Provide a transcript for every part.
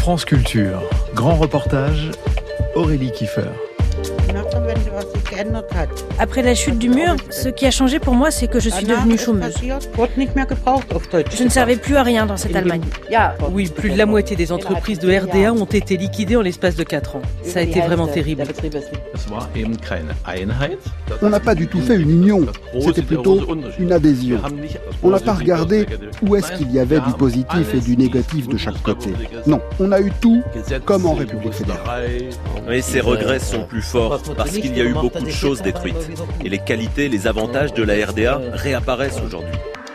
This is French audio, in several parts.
France Culture, grand reportage, Aurélie Kiefer. Après la chute du mur, ce qui a changé pour moi, c'est que je suis devenue chômeuse. Je ne servais plus à rien dans cette Allemagne. Oui, plus de la moitié des entreprises de RDA ont été liquidées en l'espace de 4 ans. Ça a été vraiment terrible. On n'a pas du tout fait une union, c'était plutôt une adhésion. On n'a pas regardé où est-ce qu'il y avait du positif et du négatif de chaque côté. Non, on a eu tout comme en République fédérale. Mais ces regrets sont plus forts parce qu'il y a eu beaucoup de choses détruites. Et les qualités, les avantages de la RDA réapparaissent aujourd'hui.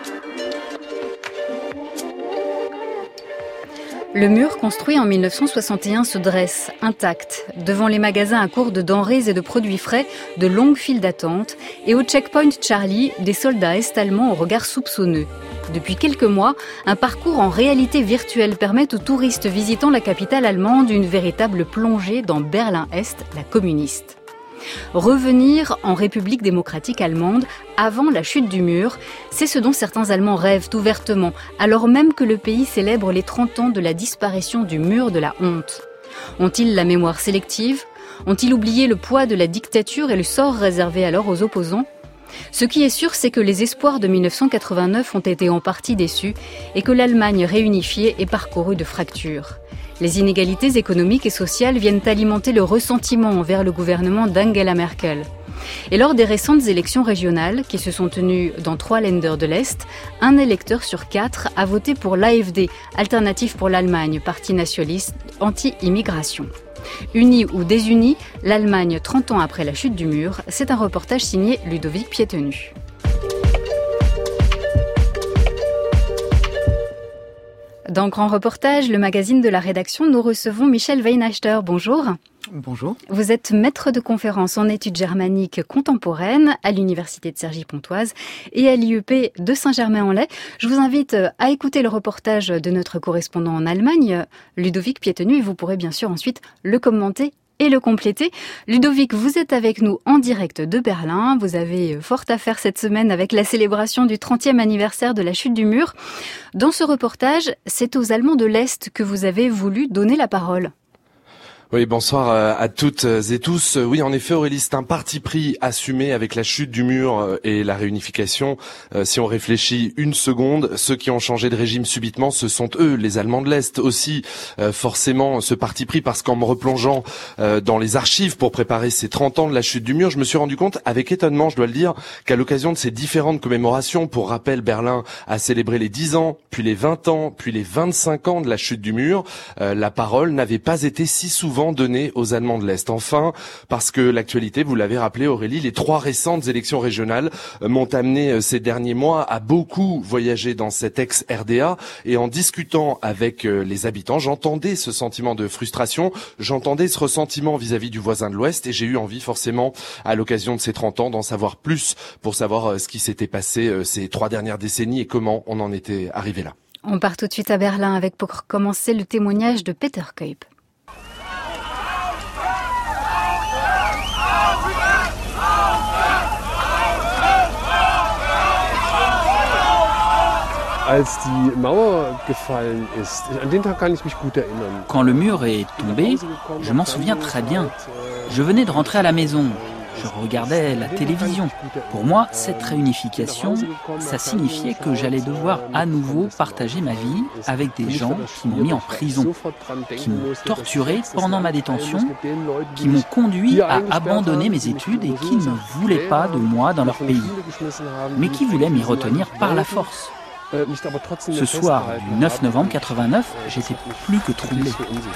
Le mur construit en 1961 se dresse, intact, devant les magasins à court de denrées et de produits frais, de longues files d'attente, et au checkpoint Charlie, des soldats est-allemands au regard soupçonneux. Depuis quelques mois, un parcours en réalité virtuelle permet aux touristes visitant la capitale allemande une véritable plongée dans Berlin-Est, la communiste. Revenir en République démocratique allemande avant la chute du mur, c'est ce dont certains Allemands rêvent ouvertement, alors même que le pays célèbre les 30 ans de la disparition du mur de la honte. Ont-ils la mémoire sélective ? Ont-ils oublié le poids de la dictature et le sort réservé alors aux opposants ? Ce qui est sûr, c'est que les espoirs de 1989 ont été en partie déçus et que l'Allemagne réunifiée est parcourue de fractures. Les inégalités économiques et sociales viennent alimenter le ressentiment envers le gouvernement d'Angela Merkel. Et lors des récentes élections régionales, qui se sont tenues dans 3 Länder de l'Est, un électeur sur 4 a voté pour l'AfD, Alternative pour l'Allemagne, parti nationaliste anti-immigration. Unis ou désunis, l'Allemagne 30 ans après la chute du mur, c'est un reportage signé Ludovic Piétenu. Dans Grand Reportage, le magazine de la rédaction, nous recevons Michel Weinachter. Bonjour. Bonjour. Vous êtes maître de conférences en études germaniques contemporaines à l'université de Cergy-Pontoise et à l'IEP de Saint-Germain-en-Laye. Je vous invite à écouter le reportage de notre correspondant en Allemagne, Ludovic Piétenu, et vous pourrez bien sûr ensuite le commenter et le compléter. Ludovic, vous êtes avec nous en direct de Berlin. Vous avez fort à faire cette semaine avec la célébration du 30e anniversaire de la chute du mur. Dans ce reportage, c'est aux Allemands de l'Est que vous avez voulu donner la parole. Oui, bonsoir à toutes et tous. Oui, en effet, Aurélie, c'est un parti pris assumé avec la chute du mur et la réunification. Si on réfléchit une seconde, ceux qui ont changé de régime subitement, ce sont eux, les Allemands de l'Est. Aussi, forcément, ce parti pris, parce qu'en me replongeant dans les archives pour préparer ces 30 ans de la chute du mur, je me suis rendu compte, avec étonnement, je dois le dire, qu'à l'occasion de ces différentes commémorations, pour rappel, Berlin a célébré les 10 ans, puis les 20 ans, puis les 25 ans de la chute du mur. La parole n'avait pas été si souvent donné aux Allemands de l'Est. Enfin, parce que l'actualité, vous l'avez rappelé Aurélie, les 3 récentes élections régionales m'ont amené ces derniers mois à beaucoup voyager dans cette ex-RDA, et en discutant avec les habitants, j'entendais ce sentiment de frustration, j'entendais ce ressentiment vis-à-vis du voisin de l'Ouest, et j'ai eu envie forcément, à l'occasion de ces 30 ans, d'en savoir plus pour savoir ce qui s'était passé ces 3 dernières décennies et comment on en était arrivé là. On part tout de suite à Berlin avec, pour commencer, le témoignage de Peter Kuyp. Quand le mur est tombé, je m'en souviens très bien. Je venais de rentrer à la maison. Je regardais la télévision. Pour moi, cette réunification, ça signifiait que j'allais devoir à nouveau partager ma vie avec des gens qui m'ont mis en prison, qui m'ont torturé pendant ma détention, qui m'ont conduit à abandonner mes études et qui ne voulaient pas de moi dans leur pays, mais qui voulaient m'y retenir par la force. Ce soir du 9 novembre 89, j'étais plus que troublé.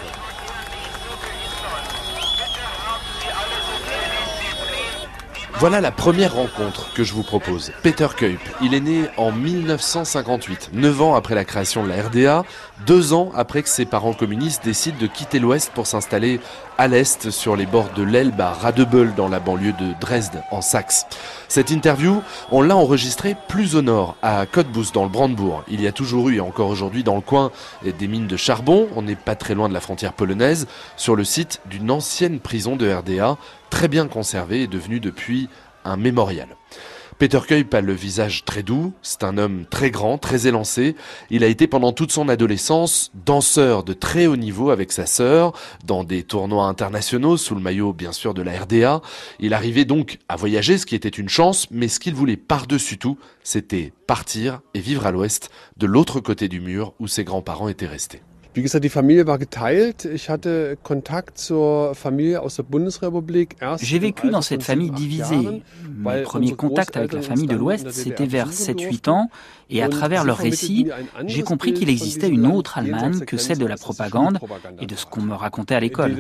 Voilà la première rencontre que je vous propose. Peter Kuyp, il est né en 1958, 9 ans après la création de la RDA, 2 ans après que ses parents communistes décident de quitter l'Ouest pour s'installer à l'Est, sur les bords de l'Elbe, à Radebeul, dans la banlieue de Dresde, en Saxe. Cette interview, on l'a enregistrée plus au nord, à Cottbus, dans le Brandebourg. Il y a toujours eu, et encore aujourd'hui dans le coin, des mines de charbon. On n'est pas très loin de la frontière polonaise, sur le site d'une ancienne prison de RDA, très bien conservée et devenue depuis un mémorial. Peter Kuip a le visage très doux, c'est un homme très grand, très élancé. Il a été pendant toute son adolescence danseur de très haut niveau avec sa sœur, dans des tournois internationaux, sous le maillot bien sûr de la RDA. Il arrivait donc à voyager, ce qui était une chance, mais ce qu'il voulait par-dessus tout, c'était partir et vivre à l'ouest, de l'autre côté du mur où ses grands-parents étaient restés. Wie gesagt, die Familie war geteilt. Ich hatte Kontakt zur Familie aus der Bundesrepublik. J'ai vécu dans cette famille divisée. Mes premiers contacts avec la famille de l'Ouest, c'était vers 7-8 ans. Et à travers leurs récits, j'ai compris qu'il existait une autre Allemagne que celle de la propagande et de ce qu'on me racontait à l'école.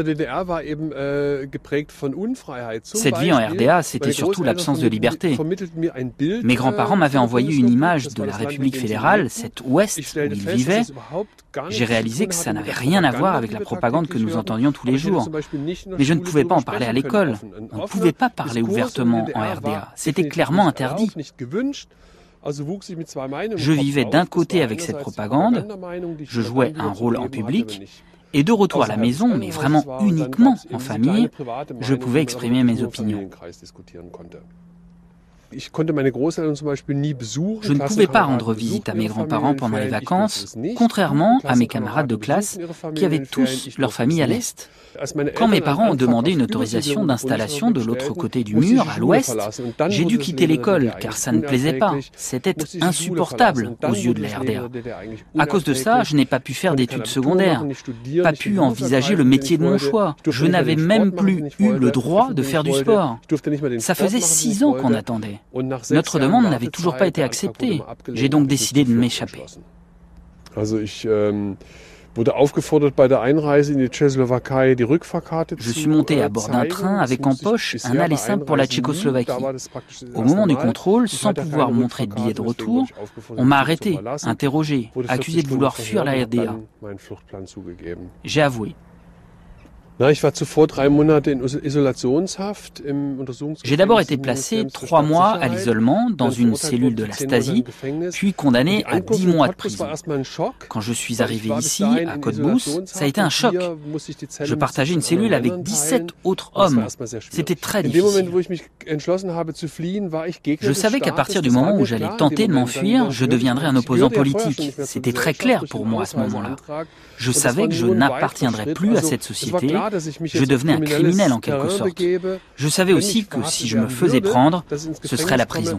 Cette vie en RDA, c'était surtout l'absence de liberté. Mes grands-parents m'avaient envoyé une image de la République fédérale, cet Ouest où ils vivaient. J'ai réalisé que ça n'avait rien à voir avec la propagande que nous entendions tous les jours. Mais je ne pouvais pas en parler à l'école. On ne pouvait pas parler ouvertement en RDA. C'était clairement interdit. Je vivais d'un côté avec cette propagande, je jouais un rôle en public, et de retour à la maison, mais vraiment uniquement en famille, je pouvais exprimer mes opinions. Je ne pouvais pas rendre visite à mes grands-parents pendant les vacances, contrairement à mes camarades de classe qui avaient tous leur famille à l'Est. Quand mes parents ont demandé une autorisation d'installation de l'autre côté du mur, à l'ouest, j'ai dû quitter l'école car ça ne plaisait pas. C'était insupportable aux yeux de la RDA. À cause de ça, je n'ai pas pu faire d'études secondaires, pas pu envisager le métier de mon choix. Je n'avais même plus eu le droit de faire du sport. Ça faisait 6 ans qu'on attendait. Notre demande n'avait toujours pas été acceptée. J'ai donc décidé de m'échapper. Je suis monté à bord d'un train avec en poche un aller simple pour la Tchécoslovaquie. Au moment du contrôle, sans pouvoir montrer de billet de retour, on m'a arrêté, interrogé, accusé de vouloir fuir la RDA. J'ai avoué. J'ai d'abord été placé 3 mois à l'isolement dans une cellule de la Stasi, puis condamné à 10 mois de prison. Quand je suis arrivé ici, à Cottbus, ça a été un choc. Je partageais une cellule avec 17 autres hommes. C'était très difficile. Je savais qu'à partir du moment où j'allais tenter de m'enfuir, je deviendrais un opposant politique. C'était très clair pour moi à ce moment-là. Je savais que je n'appartiendrais plus à cette société. Je devenais un criminel en quelque sorte. Je savais aussi que si je me faisais prendre, ce serait la prison.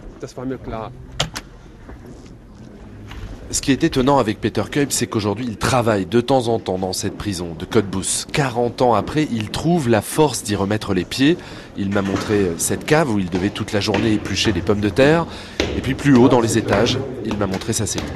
Ce qui est étonnant avec Peter Kuip, c'est qu'aujourd'hui, il travaille de temps en temps dans cette prison de Cottbus. 40 ans après, il trouve la force d'y remettre les pieds. Il m'a montré cette cave où il devait toute la journée éplucher des pommes de terre. Et puis plus haut, dans les étages, il m'a montré sa cellule.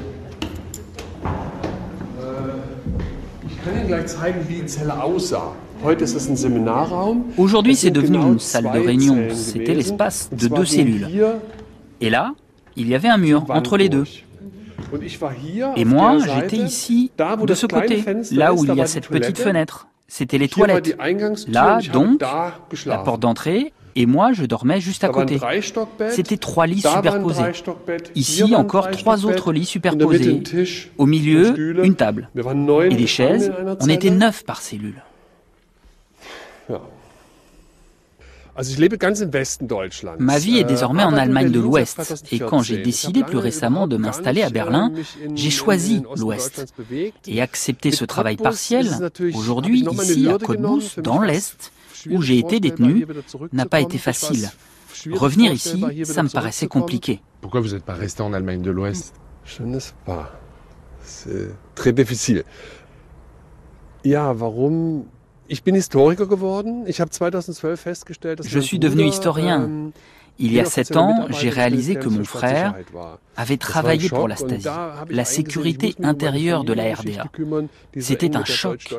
Aujourd'hui, c'est devenu une salle de réunion. C'était l'espace de 2 cellules. Et là, il y avait un mur entre les deux. Et moi, j'étais ici, de ce côté, là où il y a cette petite fenêtre. C'était les toilettes. Là, donc, la porte d'entrée, et moi, je dormais juste à côté. C'était 3 lits superposés. Ici, encore 3 autres lits superposés. Au milieu, une table. Et des chaises. On était 9 par cellule. Ma vie est désormais en Allemagne de l'Ouest, et quand j'ai décidé plus récemment de m'installer à Berlin, j'ai choisi l'Ouest. Et accepter ce travail partiel, aujourd'hui, ici, à Cottbus, dans l'Est, où j'ai été détenu, n'a pas été facile. Revenir ici, ça me paraissait compliqué. Pourquoi vous n'êtes pas resté en Allemagne de l'Ouest? Je ne sais pas. C'est très difficile. Ja, warum? Je suis devenu historien. Il y a 7 ans, j'ai réalisé que mon frère avait travaillé pour la Stasi, la sécurité intérieure de la RDA. C'était un choc.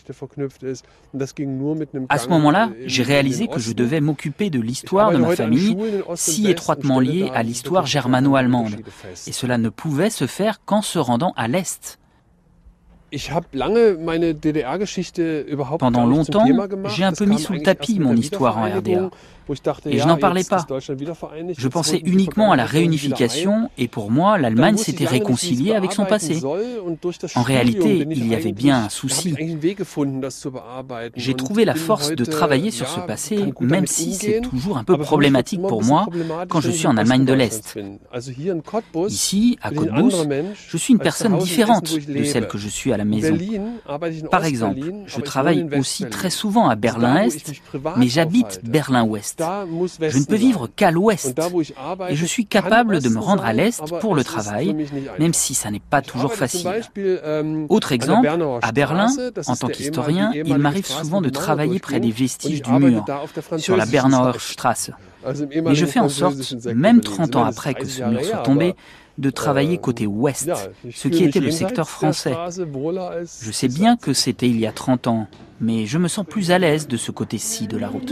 À ce moment-là, j'ai réalisé que je devais m'occuper de l'histoire de ma famille, si étroitement liée à l'histoire germano-allemande. Et cela ne pouvait se faire qu'en se rendant à l'Est. Pendant longtemps, j'ai un peu mis sous le tapis mon histoire en RDA. Et je n'en parlais pas. Je pensais uniquement à la réunification et pour moi, l'Allemagne s'était réconciliée avec son passé. En réalité, il y avait bien un souci. J'ai trouvé la force de travailler sur ce passé, même si c'est toujours un peu problématique pour moi quand je suis en Allemagne de l'Est. Ici, à Cottbus, je suis une personne différente de celle que je suis à la maison. Par exemple, je travaille aussi très souvent à Berlin-Est, mais j'habite Berlin-Ouest. Je ne peux vivre qu'à l'ouest et je suis capable de me rendre à l'est pour le travail, même si ça n'est pas toujours facile. Autre exemple, à Berlin, en tant qu'historien, il m'arrive souvent de travailler près des vestiges du mur, sur la Bernauer Straße. Mais je fais en sorte, même 30 ans après que ce mur soit tombé, de travailler côté ouest, ce qui était le secteur français. Je sais bien que c'était il y a 30 ans, mais je me sens plus à l'aise de ce côté-ci de la route.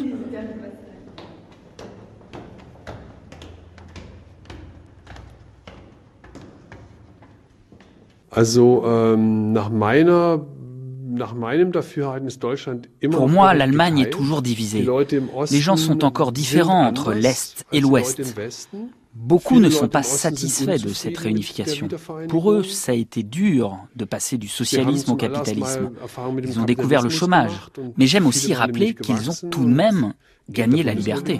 Pour moi, l'Allemagne est toujours divisée. Les gens sont encore différents entre l'Est et l'Ouest. Beaucoup ne sont pas satisfaits de cette réunification. Pour eux, ça a été dur de passer du socialisme au capitalisme. Ils ont découvert le chômage. Mais j'aime aussi rappeler qu'ils ont tout de même gagné la liberté.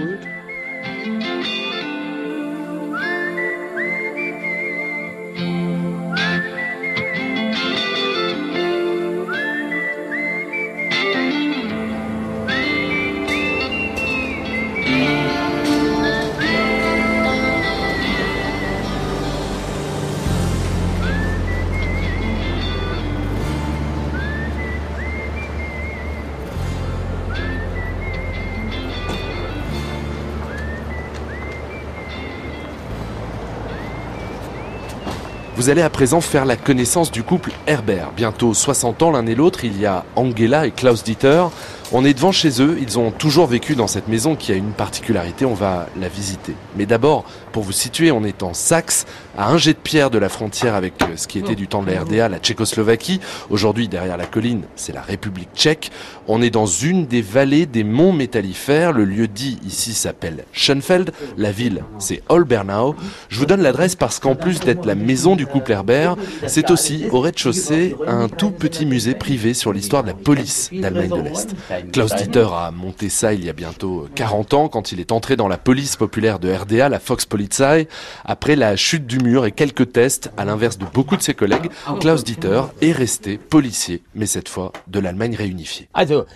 Vous allez à présent faire la connaissance du couple Herbert. Bientôt 60 ans l'un et l'autre, il y a Angela et Klaus Dieter. On est devant chez eux, ils ont toujours vécu dans cette maison qui a une particularité, on va la visiter. Mais d'abord, pour vous situer, on est en Saxe, à un jet de pierre de la frontière avec ce qui était du temps de la RDA, la Tchécoslovaquie. Aujourd'hui, derrière la colline, c'est la République tchèque. On est dans une des vallées des monts métallifères. Le lieu dit ici s'appelle Schönfeld. La ville, c'est Olbernau. Je vous donne l'adresse parce qu'en plus d'être la maison du couple Herbert, c'est aussi, au rez-de-chaussée, un tout petit musée privé sur l'histoire de la police d'Allemagne de l'Est. Klaus Dieter a monté ça il y a bientôt 40 ans quand il est entré dans la police populaire de RDA, la Volkspolizei. Après la chute du mur et quelques tests, à l'inverse de beaucoup de ses collègues, Klaus Dieter est resté policier, mais cette fois de l'Allemagne réunifiée.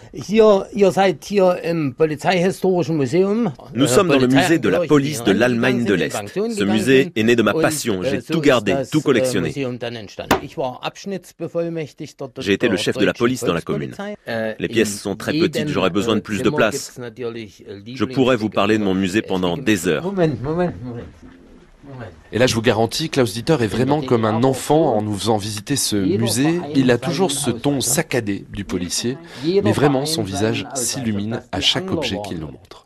Nous sommes dans le musée de la police de l'Allemagne de l'Est. Ce musée est né de ma passion, j'ai tout gardé, tout collectionné. J'ai été le chef de la police dans la commune. Les pièces sont très petites, j'aurais besoin de plus de place. Je pourrais vous parler de mon musée pendant des heures. Et là, je vous garantis, Klaus Dieter est vraiment comme un enfant en nous faisant visiter ce musée. Il a toujours ce ton saccadé du policier, mais vraiment, son visage s'illumine à chaque objet qu'il nous montre.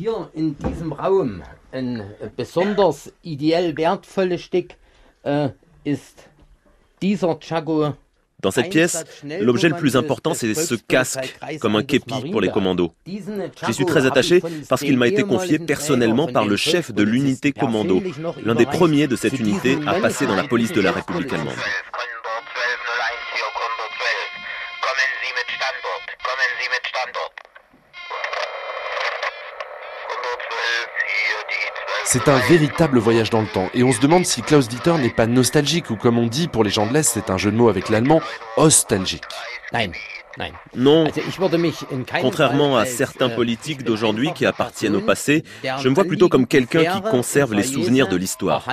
Dans cette pièce, l'objet le plus important, c'est ce casque, comme un képi pour les commandos. J'y suis très attaché parce qu'il m'a été confié personnellement par le chef de l'unité commando, l'un des premiers de cette unité à passer dans la police de la République allemande. C'est un véritable voyage dans le temps. Et on se demande si Klaus Dieter n'est pas nostalgique ou comme on dit pour les gens de l'Est, c'est un jeu de mots avec l'allemand, nostalgique. Non, contrairement à certains politiques d'aujourd'hui qui appartiennent au passé, je me vois plutôt comme quelqu'un qui conserve les souvenirs de l'histoire.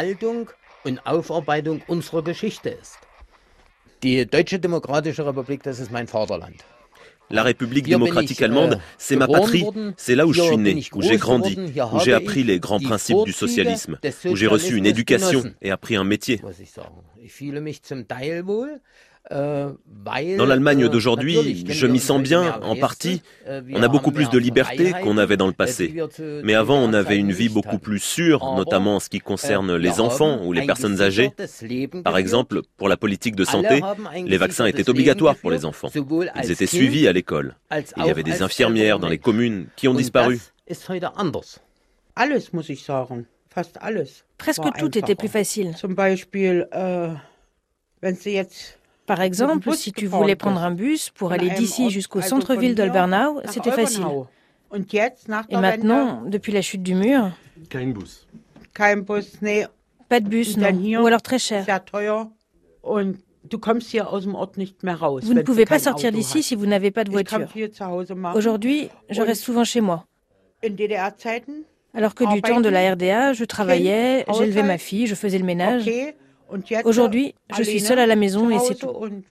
La République démocratique allemande, c'est ma patrie, c'est là où je suis né, où j'ai grandi, où j'ai appris les grands principes du socialisme, où j'ai reçu une éducation et appris un métier. Dans l'Allemagne d'aujourd'hui, je m'y sens bien, en partie. On a beaucoup plus de liberté qu'on avait dans le passé. Mais avant, on avait une vie beaucoup plus sûre, notamment en ce qui concerne les enfants ou les personnes âgées. Par exemple, pour la politique de santé, les vaccins étaient obligatoires pour les enfants. Ils étaient suivis à l'école. Il y avait des infirmières dans les communes qui ont disparu. Presque tout était plus facile. Par exemple, si tu voulais prendre un bus pour aller d'ici jusqu'au centre-ville d'Olbernau, c'était facile. Et maintenant, depuis la chute du mur, pas de bus, non, ou alors très cher. Vous ne pouvez pas sortir d'ici si vous n'avez pas de voiture. Aujourd'hui, je reste souvent chez moi. Alors que du temps de la RDA, je travaillais, j'élevais ma fille, je faisais le ménage. Aujourd'hui, je suis seule à la maison et c'est tout.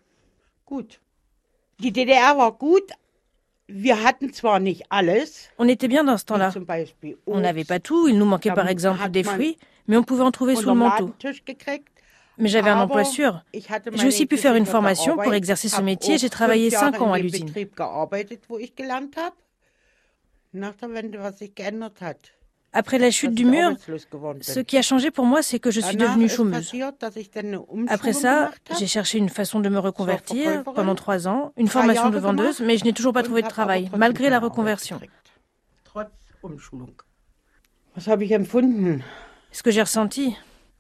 On était bien dans ce temps-là. On n'avait pas tout, il nous manquait par exemple des fruits, mais on pouvait en trouver sous le manteau. Mais j'avais un emploi sûr. J'ai aussi pu faire une formation pour exercer ce métier. J'ai travaillé 5 ans à l'usine. Après la chute du mur, ce qui a changé pour moi, c'est que je suis devenue chômeuse. Après ça, j'ai cherché une façon de me reconvertir pendant 3 ans, une formation de vendeuse, mais je n'ai toujours pas trouvé de travail, malgré la reconversion. Ce que j'ai ressenti,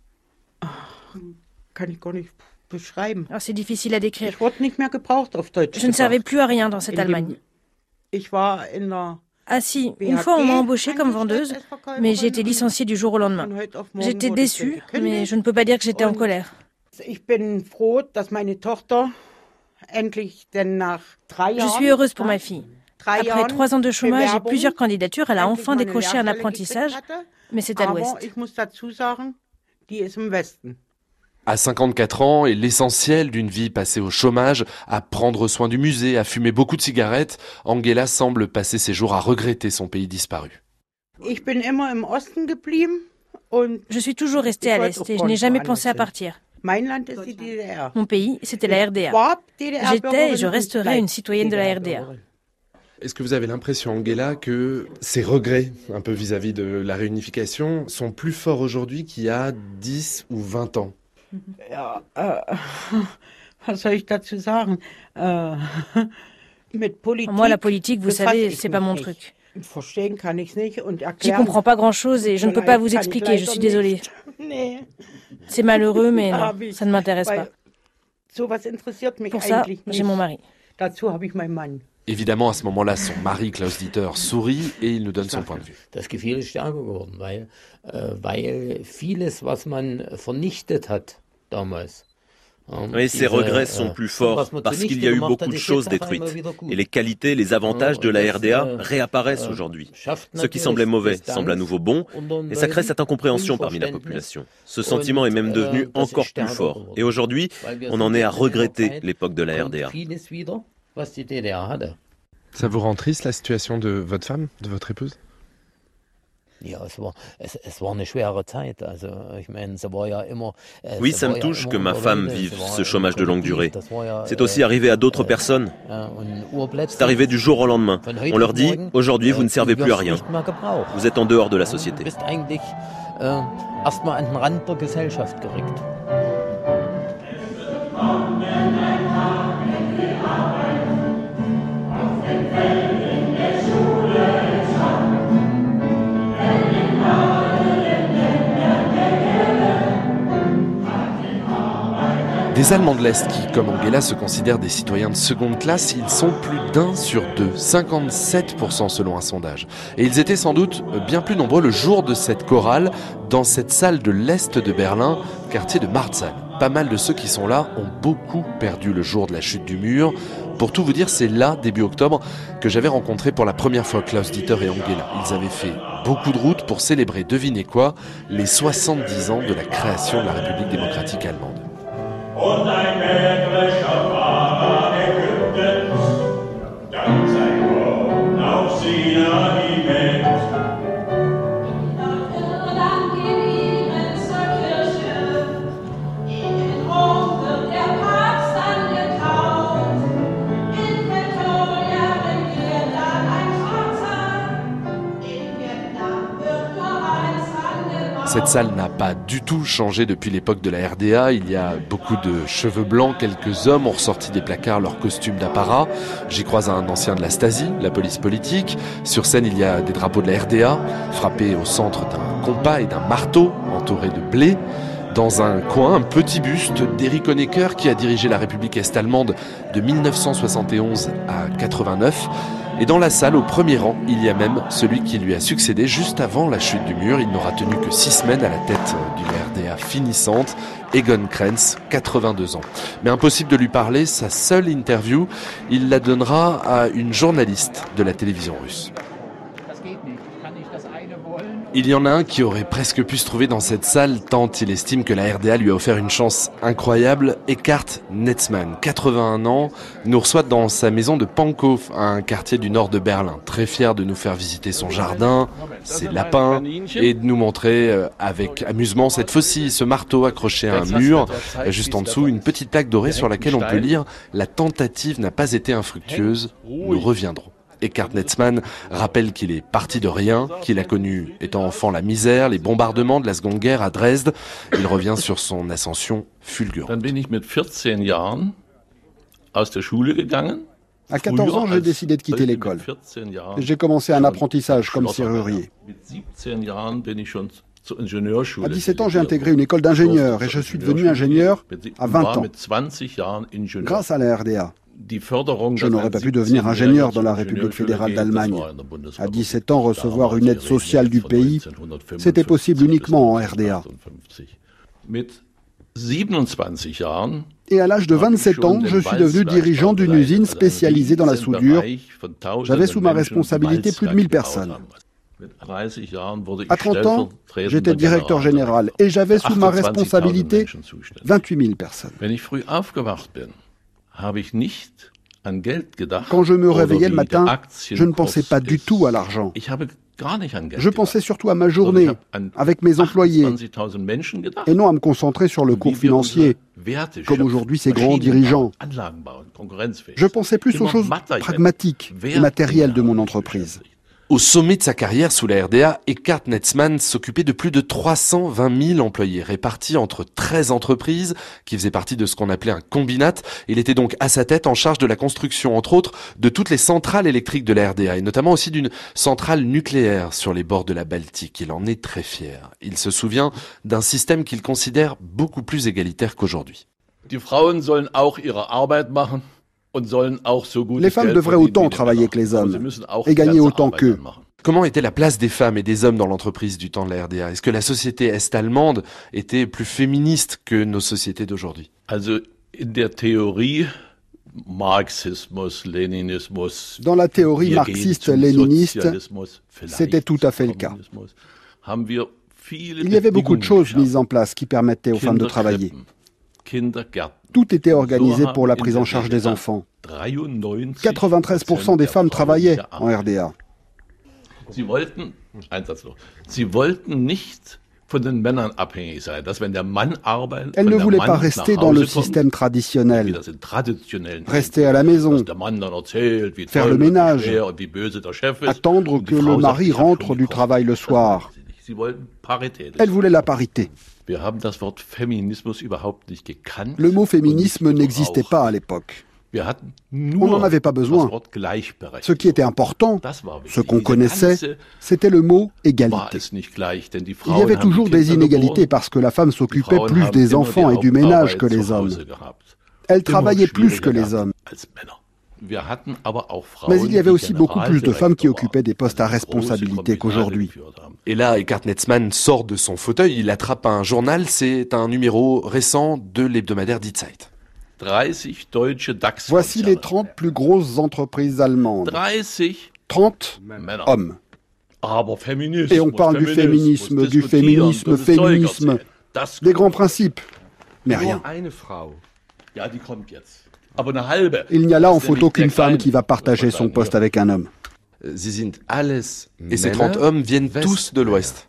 c'est difficile à décrire. Je ne servais plus à rien dans cette Allemagne. Ah si, une fois on m'a embauchée comme vendeuse, mais j'ai été licenciée du jour au lendemain. J'étais déçue, mais je ne peux pas dire que j'étais en colère. Je suis heureuse pour ma fille. Après 3 ans de chômage et plusieurs candidatures, elle a enfin décroché un apprentissage, mais c'est à l'ouest. À 54 ans, et l'essentiel d'une vie passée au chômage, à prendre soin du musée, à fumer beaucoup de cigarettes, Angela semble passer ses jours à regretter son pays disparu. Je suis toujours restée à l'Est et je n'ai jamais pensé à partir. Mon pays, c'était la RDA. J'étais et je resterai une citoyenne de la RDA. Est-ce que vous avez l'impression, Angela, que ces regrets, un peu vis-à-vis de la réunification, sont plus forts aujourd'hui qu'il y a 10 ou 20 ans ? Moi, la politique, vous savez, c'est pas mon truc. J'y comprends pas grand-chose et je ne peux pas vous expliquer, je suis désolée. C'est malheureux, mais non, ça ne m'intéresse pas. Pour ça, j'ai mon mari. Évidemment, à ce moment-là, son mari, Klaus Dieter, sourit et il nous donne son point de vue. Oui, ces regrets sont plus forts parce qu'il y a eu beaucoup de choses détruites. Et les qualités, les avantages de la RDA réapparaissent aujourd'hui. Ce qui semblait mauvais semble à nouveau bon et ça crée cette incompréhension parmi la population. Ce sentiment est même devenu encore plus fort. Et aujourd'hui, on en est à regretter l'époque de la RDA. Ça vous rend triste la situation de votre femme, de votre épouse ? Oui, ça me touche que ma femme vive ce chômage de longue durée. C'est aussi arrivé à d'autres personnes. C'est arrivé du jour au lendemain. On leur dit, aujourd'hui, vous ne servez plus à rien. Vous êtes en dehors de la société. Des Allemands de l'Est qui, comme Angela, se considèrent des citoyens de seconde classe, ils sont plus d'1 sur 2, 57% selon un sondage. Et ils étaient sans doute bien plus nombreux le jour de cette chorale dans cette salle de l'Est de Berlin, quartier de Marzahn. Pas mal de ceux qui sont là ont beaucoup perdu le jour de la chute du mur. Pour tout vous dire, c'est là, début octobre, que j'avais rencontré pour la première fois Klaus Dieter et Angela. Ils avaient fait beaucoup de routes pour célébrer, devinez quoi, les 70 ans de la création de la République démocratique allemande. Und ein göttlicher Vater Ägyptens, dann sein Thron auf Sinai welt. Nach Irland gerieben zur Kirche, in Rom wird der Papst angetan. Cette salle n'a pas du tout changé depuis l'époque de la RDA. Il y a beaucoup de cheveux blancs, quelques hommes ont ressorti des placards leurs costumes d'apparat. J'y croise un ancien de la Stasi, la police politique. Sur scène, il y a des drapeaux de la RDA, frappés au centre d'un compas et d'un marteau entouré de blé. Dans un coin, un petit buste d'Erich Honecker qui a dirigé la République est-allemande de 1971 à 89. Et dans la salle, au premier rang, il y a même celui qui lui a succédé juste avant la chute du mur. Il n'aura tenu que 6 semaines à la tête d'une RDA finissante, Egon Krenz, 82 ans. Mais impossible de lui parler, sa seule interview, il la donnera à une journaliste de la télévision russe. Il y en a un qui aurait presque pu se trouver dans cette salle tant il estime que la RDA lui a offert une chance incroyable. Eckhard Netzmann, 81 ans, nous reçoit dans sa maison de Pankow, un quartier du nord de Berlin. Très fier de nous faire visiter son jardin, ses lapins et de nous montrer avec amusement cette faucille, ce marteau accroché à un mur. Juste en dessous, une petite plaque dorée sur laquelle on peut lire « La tentative n'a pas été infructueuse, nous reviendrons ». Eckhard Netzmann rappelle qu'il est parti de rien, qu'il a connu, étant enfant, la misère, les bombardements de la Seconde Guerre à Dresde. Il revient sur son ascension fulgurante. À 14 ans, j'ai décidé de quitter l'école. J'ai commencé un apprentissage comme serrurier. À 17 ans, j'ai intégré une école d'ingénieur et je suis devenu ingénieur à 20 ans, grâce à la RDA. Je n'aurais pas pu devenir ingénieur dans la République fédérale d'Allemagne. À 17 ans, recevoir une aide sociale du pays, c'était possible uniquement en RDA. Et à l'âge de 27 ans, je suis devenu dirigeant d'une usine spécialisée dans la soudure. J'avais sous ma responsabilité plus de 1000 personnes. À 30 ans, j'étais directeur général et j'avais sous ma responsabilité 28 000 personnes. Quand je me réveillais le matin, je ne pensais pas du tout à l'argent. Je pensais surtout à ma journée, avec mes employés, et non à me concentrer sur le cours financier, comme aujourd'hui ces grands dirigeants. Je pensais plus aux choses pragmatiques et matérielles de mon entreprise. Au sommet de sa carrière sous la RDA, Eckhard Netzmann s'occupait de plus de 320 000 employés répartis entre 13 entreprises qui faisaient partie de ce qu'on appelait un combinat. Il était donc à sa tête en charge de la construction, entre autres, de toutes les centrales électriques de la RDA et notamment aussi d'une centrale nucléaire sur les bords de la Baltique. Il en est très fier. Il se souvient d'un système qu'il considère beaucoup plus égalitaire qu'aujourd'hui. Die Frauen sollen auch ihre Arbeit machen. Les femmes devraient autant travailler que les hommes et gagner autant qu'eux. Comment était la place des femmes et des hommes dans l'entreprise du temps de la RDA? Est-ce que la société est-allemande était plus féministe que nos sociétés d'aujourd'hui? Dans la théorie marxiste-léniniste, c'était tout à fait le cas. Il y avait beaucoup de choses mises en place qui permettaient aux femmes de travailler. Tout était organisé pour la prise en charge des enfants. 93% des femmes travaillaient en RDA. Elles ne voulaient pas rester dans le système traditionnel, rester à la maison, faire le ménage, attendre que le mari rentre du travail le soir. Elles voulaient la parité. Le mot féminisme n'existait pas à l'époque. On n'en avait pas besoin. Ce qui était important, ce qu'on connaissait, c'était le mot égalité. Il y avait toujours des inégalités parce que la femme s'occupait plus des enfants et du ménage que les hommes. Elle travaillait plus que les hommes. Mais il y avait aussi beaucoup plus de femmes qui occupaient des postes à responsabilité qu'aujourd'hui. Et là, Eckhard Netzmann sort de son fauteuil, il attrape un journal, c'est un numéro récent de l'hebdomadaire Die Zeit. Voici les 30 plus grosses entreprises allemandes. 30 hommes. Et on parle du féminisme, des grands principes, mais rien. Il n'y a là en photo qu'une femme qui va partager son poste avec un homme. Et ces 30 hommes viennent tous de l'Ouest.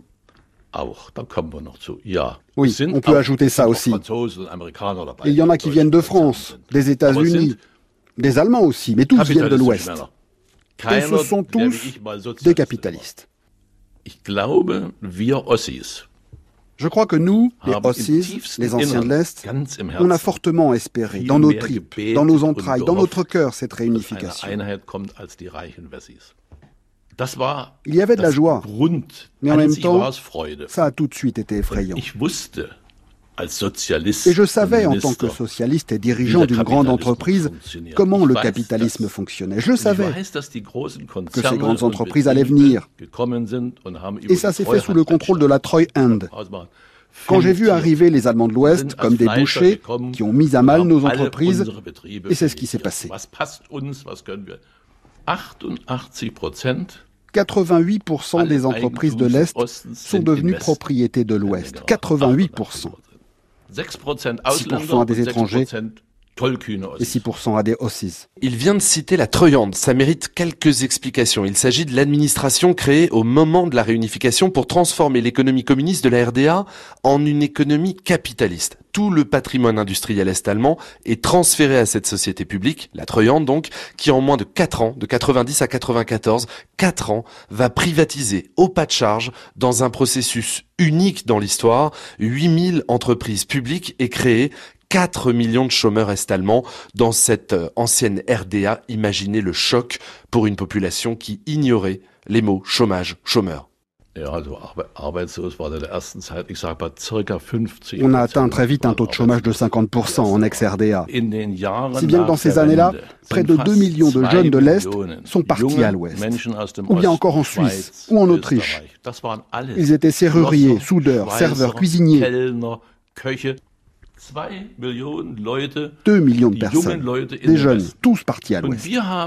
Oui, on peut ajouter ça aussi. Il y en a qui viennent de France, des États-Unis, des Allemands aussi, mais tous viennent de l'Ouest. Et ce sont tous des capitalistes. Je crois que nous, les Ossis, les anciens de l'Est, on a fortement espéré, dans nos tripes, dans nos entrailles, dans notre cœur, cette réunification. Il y avait de la joie, mais en même temps, ça a tout de suite été effrayant. Et je savais, en tant que socialiste et dirigeant d'une grande entreprise, comment le capitalisme fonctionnait. Je savais que ces grandes entreprises allaient venir. Et ça s'est fait sous le contrôle de la Treuhand. Quand j'ai vu arriver les Allemands de l'Ouest comme des bouchers qui ont mis à mal nos entreprises, et c'est ce qui s'est passé. 88% des entreprises de l'Est sont devenues propriétés de l'Ouest. 88%. 6% à des étrangers et 6% à des Ossis. Il vient de citer la Treuhand, ça mérite quelques explications. Il s'agit de l'administration créée au moment de la réunification pour transformer l'économie communiste de la RDA en une économie capitaliste. Tout le patrimoine industriel est-allemand est transféré à cette société publique, la Treuhand donc, qui en moins de 4 ans, de 90 à 94, 4 ans, va privatiser au pas de charge dans un processus unique dans l'histoire, 8000 entreprises publiques et créer 4 millions de chômeurs est-allemands dans cette ancienne RDA. Imaginez le choc pour une population qui ignorait les mots chômage, chômeur. On a atteint très vite un taux de chômage de 50% en ex-RDA. Si bien que dans ces années-là, près de 2 millions de jeunes de l'Est sont partis à l'Ouest, ou bien encore en Suisse ou en Autriche. Ils étaient serruriers, soudeurs, serveurs, cuisiniers. 2 millions de personnes, des jeunes, tous partis à l'Ouest.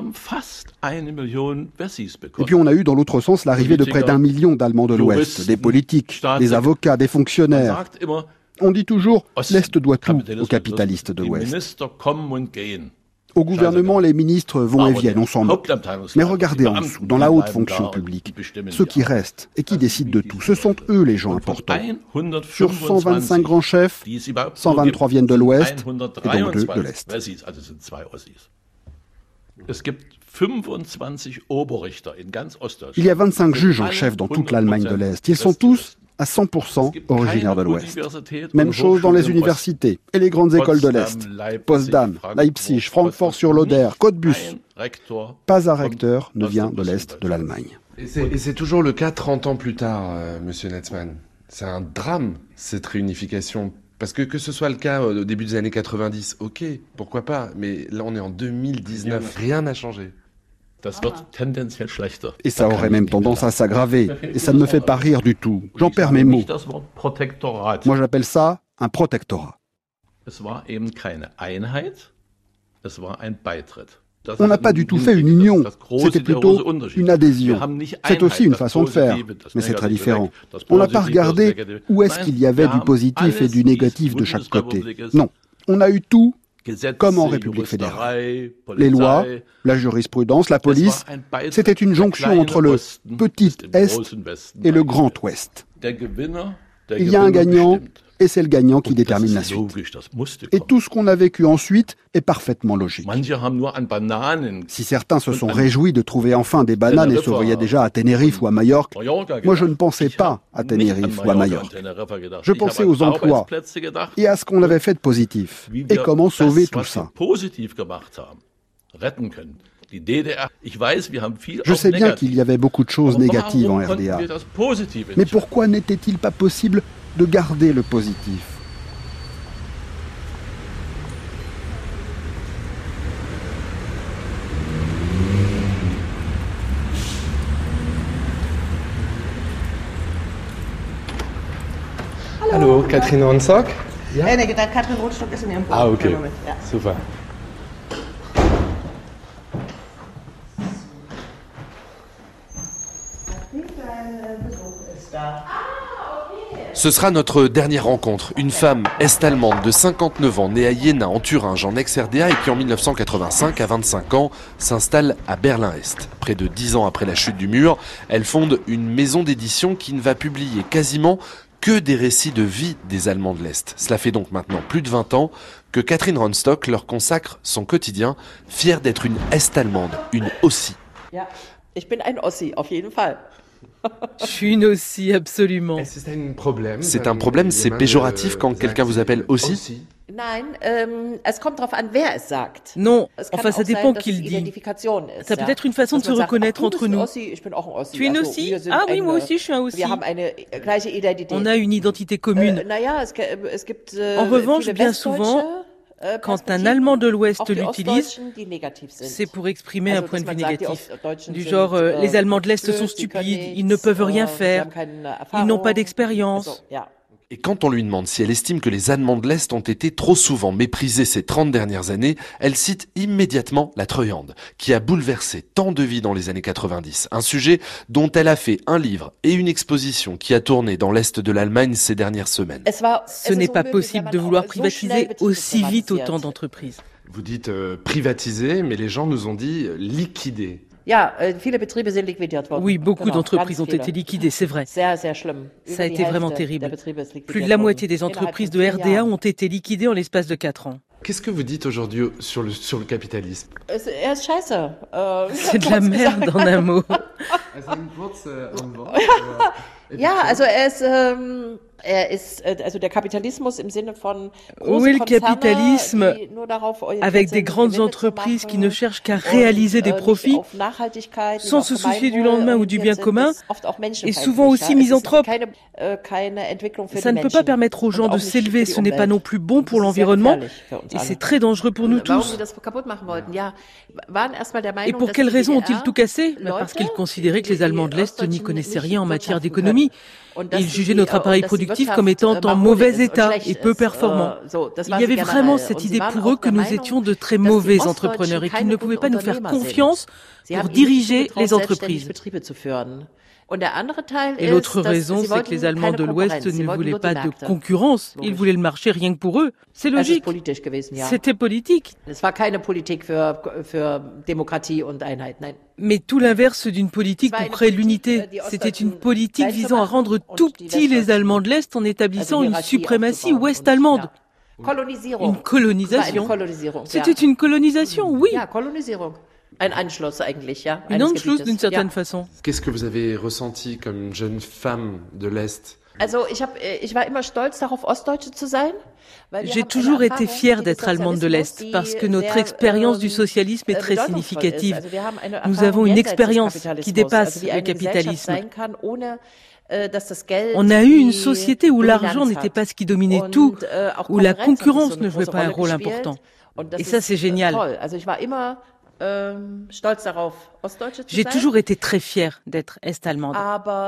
Et puis on a eu dans l'autre sens l'arrivée de près d'1 million d'Allemands de l'Ouest, des politiques, des avocats, des fonctionnaires. On dit toujours, l'Est doit tout aux capitalistes de l'Ouest. Au gouvernement, les ministres vont et viennent, on s'en moque. Mais regardez en dessous, dans la haute fonction publique, ceux qui restent et qui décident de tout, ce sont eux les gens importants. Sur 125 grands chefs, 123 viennent de l'Ouest et donc 2 de l'Est. Il y a 25 juges en chef dans toute l'Allemagne de l'Est. Ils sont tous à 100% originaires de l'Ouest. Même chose dans les universités et les grandes écoles de l'Est. Potsdam, Leipzig, Francfort-sur-l'Oder, Cottbus. Pas un recteur ne vient de l'Est de l'Allemagne. Et c'est toujours le cas 30 ans plus tard, Monsieur Netzmann. C'est un drame, cette réunification. Parce que ce soit le cas au début des années 90, ok, pourquoi pas. Mais là, on est en 2019, rien n'a changé. Et ça aurait même tendance à s'aggraver. Et ça ne me fait pas rire du tout. J'en perds mes mots. Moi, j'appelle ça un protectorat. On n'a pas du tout fait une union. C'était plutôt une adhésion. C'est aussi une façon de faire, mais c'est très différent. On n'a pas regardé où est-ce qu'il y avait du positif et du négatif de chaque côté. Non, on a eu tout, comme en République fédérale. Les lois, la jurisprudence, la police, c'était une jonction entre le petit Est et le grand Ouest. Il y a un gagnant, et c'est le gagnant qui détermine la suite. Et tout ce qu'on a vécu ensuite est parfaitement logique. Si certains se sont réjouis de trouver enfin des bananes et se voyaient déjà à Tenerife ou à Majorque, moi je ne pensais pas à Tenerife ou à Majorque. Je pensais aux emplois et à ce qu'on avait fait de positif et comment sauver tout ça. Je sais bien qu'il y avait beaucoup de choses négatives en RDA, mais pourquoi n'était-il pas possible de garder le positif ? Hallo, Katrin Ronstock? Ja? Katrin Ronstock ist in ihrem Buch. Ah, okay. Super. Ce sera notre dernière rencontre. Une femme est-allemande de 59 ans, née à Jena en Thuringe, en ex-RDA, et qui en 1985, à 25 ans, s'installe à Berlin-Est. Près de 10 ans après la chute du mur, elle fonde une maison d'édition qui ne va publier quasiment que des récits de vie des Allemands de l'Est. Cela fait donc maintenant plus de 20 ans que Katrin Ronstock leur consacre son quotidien, fière d'être une Est-allemande, une Ossi. Ja, ich bin ein Ossi, auf jeden Fall. Je suis une aussi, absolument. C'est un problème, c'est péjoratif quand quelqu'un vous appelle aussi? Non, enfin ça dépend qui le dit. Ça peut être une façon de se reconnaître entre nous. Tu es une aussi? Ah oui, moi aussi je suis un aussi. On a une identité commune. En revanche, bien souvent, quand un Allemand de l'Ouest l'utilise, c'est pour exprimer un point de vue négatif. Du genre, les Allemands de l'Est sont stupides, ils ne peuvent rien faire, ils n'ont pas d'expérience. Et quand on lui demande si elle estime que les Allemands de l'Est ont été trop souvent méprisés ces 30 dernières années, elle cite immédiatement la Treuhand, qui a bouleversé tant de vies dans les années 90. Un sujet dont elle a fait un livre et une exposition qui a tourné dans l'Est de l'Allemagne ces dernières semaines. Ce n'est pas possible de vouloir privatiser aussi vite autant d'entreprises. Vous dites privatiser, mais les gens nous ont dit liquider. Oui, beaucoup d'entreprises ont été liquidées, c'est vrai. Ça a été vraiment terrible. Plus de la moitié des entreprises de RDA ont été liquidées en l'espace de 4 ans. Qu'est-ce que vous dites aujourd'hui sur le capitalisme? C'est de la merde en un mot. Oui, le capitalisme, avec des grandes entreprises qui ne cherchent qu'à réaliser des profits, sans se soucier du lendemain ou du bien commun, est souvent aussi misanthrope. Ça ne peut pas permettre aux gens de s'élever, ce n'est pas non plus bon pour l'environnement, et c'est très dangereux pour nous tous. Et pour quelles raisons ont-ils tout cassé? Parce qu'ils considéraient que les Allemands de l'Est n'y connaissaient rien en matière d'économie. Ils jugeaient notre appareil productif comme étant en mauvais état et peu performant. Il y avait vraiment cette idée pour eux que nous étions de très mauvais entrepreneurs et qu'ils ne pouvaient pas nous faire confiance pour diriger les entreprises. Et l'autre raison, c'est que les Allemands de l'Ouest ne voulaient pas de concurrence. Ils voulaient le marché rien que pour eux. C'est logique. C'était politique. Mais tout l'inverse d'une politique pour créer l'unité. C'était une politique visant à rendre tout petits les Allemands de l'Est en établissant une suprématie ouest-allemande. Une colonisation. C'était une colonisation, oui. Une Anschluss d'une certaine façon. Qu'est-ce que vous avez ressenti comme jeune femme de l'Est? J'ai toujours été fière d'être allemande de l'Est parce que notre expérience du socialisme est très significative. Nous avons une expérience qui dépasse le capitalisme. On a eu une société où l'argent n'était pas ce qui dominait tout, où la concurrence ne jouait pas un rôle important. Et ça, c'est génial. J'ai toujours été très fière d'être est-allemande.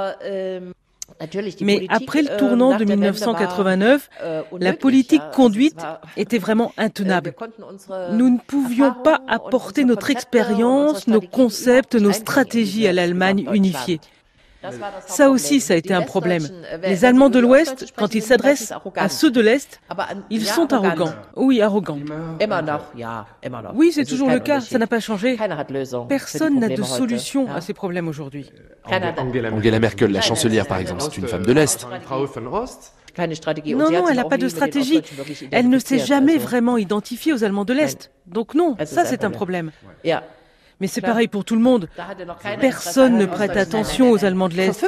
Mais après le tournant de 1989, la politique conduite était vraiment intenable. Nous ne pouvions pas apporter notre expérience, nos concepts, nos stratégies à l'Allemagne unifiée. Ça aussi, ça a été un problème. Les Allemands de l'Ouest, quand ils s'adressent à ceux de l'Est, ils sont arrogants. Oui, arrogants. Oui, c'est toujours le cas, ça n'a pas changé. Personne n'a de solution à ces problèmes aujourd'hui. Angela Merkel, la chancelière par exemple, c'est une femme de l'Est. Non, elle n'a pas de stratégie. Elle ne s'est jamais vraiment identifiée aux Allemands de l'Est. Donc non, ça c'est un problème. Mais c'est pareil pour tout le monde. Personne ne prête attention aux Allemands de l'Est.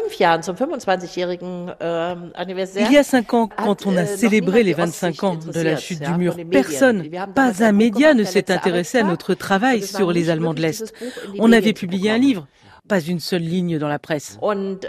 Il y a 5 ans, quand on a célébré les 25 ans de la chute du mur, personne, pas un média ne s'est intéressé à notre travail sur les Allemands de l'Est. On avait publié un livre. Pas une seule ligne dans la presse.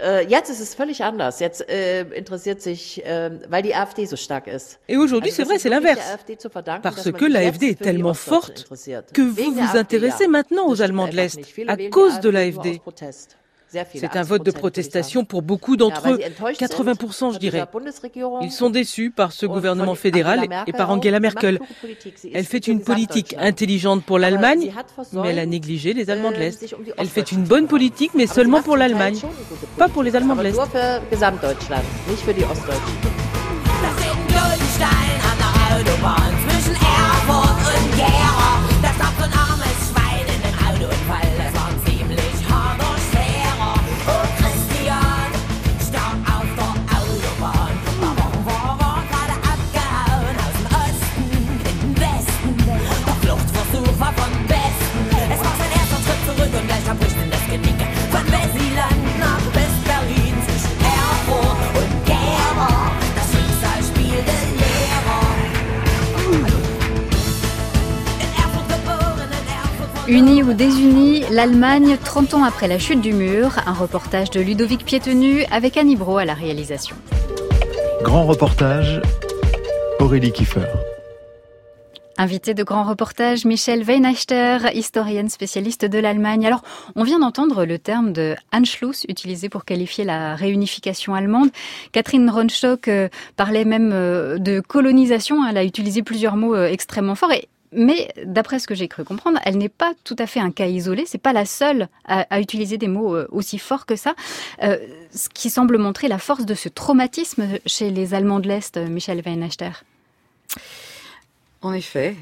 Et aujourd'hui, c'est vrai, c'est l'inverse. Parce que l'AfD est tellement forte que vous vous intéressez maintenant aux Allemands de l'Est à cause de l'AfD. C'est un vote de protestation pour beaucoup d'entre eux, 80% je dirais. Ils sont déçus par ce gouvernement fédéral et par Angela Merkel. Elle fait une politique intelligente pour l'Allemagne, mais elle a négligé les Allemands de l'Est. Elle fait une bonne politique, mais seulement pour l'Allemagne, pas pour les Allemands de l'Est. Von Wesseland nach West-Berlin. Unis ou désunis, l'Allemagne 30 ans après la chute du mur, un reportage de Ludovic Piétenu avec Annie Brault à la réalisation. Grand reportage, Aurélie Kiefer. Invité de grand reportage, Michel Weinachter, historienne spécialiste de l'Allemagne. Alors, on vient d'entendre le terme de Anschluss utilisé pour qualifier la réunification allemande. Catherine Ronstock parlait même de colonisation. Elle a utilisé plusieurs mots extrêmement forts. Mais d'après ce que j'ai cru comprendre, elle n'est pas tout à fait un cas isolé. C'est pas la seule à utiliser des mots aussi forts que ça. Ce qui semble montrer la force de ce traumatisme chez les Allemands de l'Est, Michel Weinachter. En effet,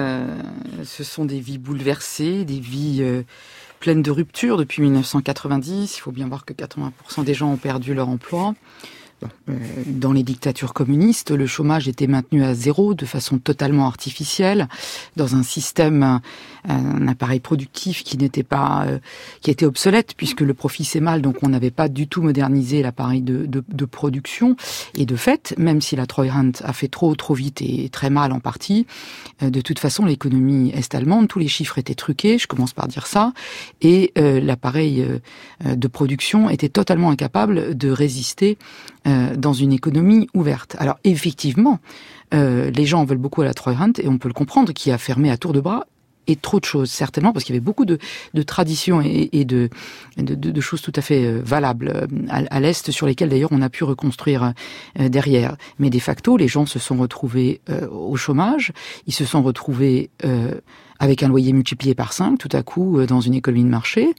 ce sont des vies bouleversées, des vies pleines de ruptures depuis 1990. Il faut bien voir que 80% des gens ont perdu leur emploi. Dans les dictatures communistes, le chômage était maintenu à zéro de façon totalement artificielle, dans un système, un appareil productif qui n'était pas, qui était obsolète puisque le profit c'est mal, donc on n'avait pas du tout modernisé l'appareil de production. Et de fait, même si la Treuhand a fait trop vite et très mal en partie, de toute façon l'économie est-allemande, tous les chiffres étaient truqués, je commence par dire ça, et l'appareil de production était totalement incapable de résister dans une économie ouverte. Alors effectivement, les gens en veulent beaucoup à la Treuhand et on peut le comprendre, qui a fermé à tour de bras et trop de choses, certainement, parce qu'il y avait beaucoup de traditions et de choses tout à fait valables à l'Est, sur lesquelles d'ailleurs on a pu reconstruire derrière. Mais de facto, les gens se sont retrouvés au chômage, ils se sont retrouvés avec un loyer multiplié par 5, tout à coup, dans une économie de marché.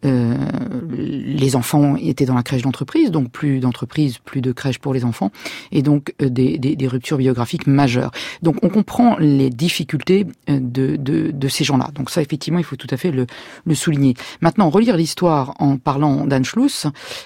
Les enfants étaient dans la crèche d'entreprise, donc plus d'entreprise, plus de crèche pour les enfants, et donc des ruptures biographiques majeures. Donc on comprend les difficultés de ces gens-là. Donc ça, effectivement, il faut tout à fait le souligner. Maintenant, relire l'histoire en parlant d'Anschluss,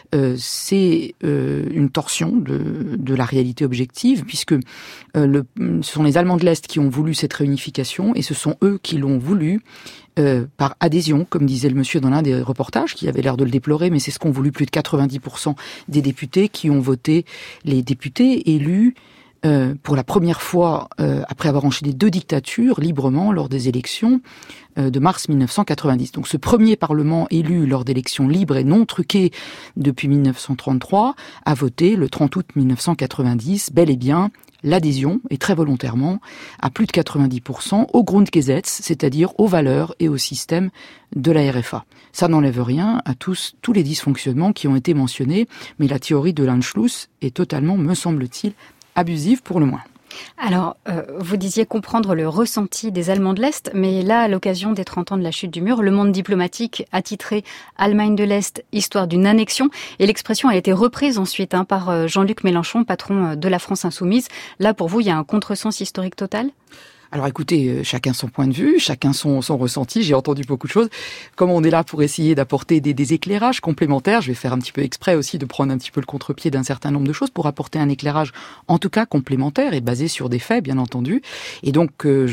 c'est une torsion de la réalité objective, puisque ce sont les Allemands de l'Est qui ont voulu cette réunification, et ce sont eux qui l'ont voulu par adhésion, comme disait le monsieur dans l'un des reportages, qui avait l'air de le déplorer, mais c'est ce qu'ont voulu plus de 90% des députés qui ont voté, les députés élus pour la première fois, après avoir enchaîné 2 dictatures, librement, lors des élections de mars 1990. Donc ce premier Parlement élu lors d'élections libres et non truquées depuis 1933 a voté le 30 août 1990, bel et bien, l'adhésion, et très volontairement, à plus de 90% au Grundgesetz, c'est-à-dire aux valeurs et au système de la RFA. Ça n'enlève rien à tous les dysfonctionnements qui ont été mentionnés, mais la théorie de l'Anschluss est totalement, me semble-t-il, abusive pour le moins. Alors, vous disiez comprendre le ressenti des Allemands de l'Est, mais là, à l'occasion des 30 ans de la chute du mur, le Monde diplomatique a titré « Allemagne de l'Est, histoire d'une annexion », et l'expression a été reprise ensuite par Jean-Luc Mélenchon, patron de la France Insoumise. Là, pour vous, il y a un contresens historique total ? Alors écoutez, chacun son point de vue, chacun son ressenti, j'ai entendu beaucoup de choses. Comme on est là pour essayer d'apporter des éclairages complémentaires, je vais faire un petit peu exprès aussi de prendre un petit peu le contre-pied d'un certain nombre de choses pour apporter un éclairage en tout cas complémentaire et basé sur des faits, bien entendu. Et donc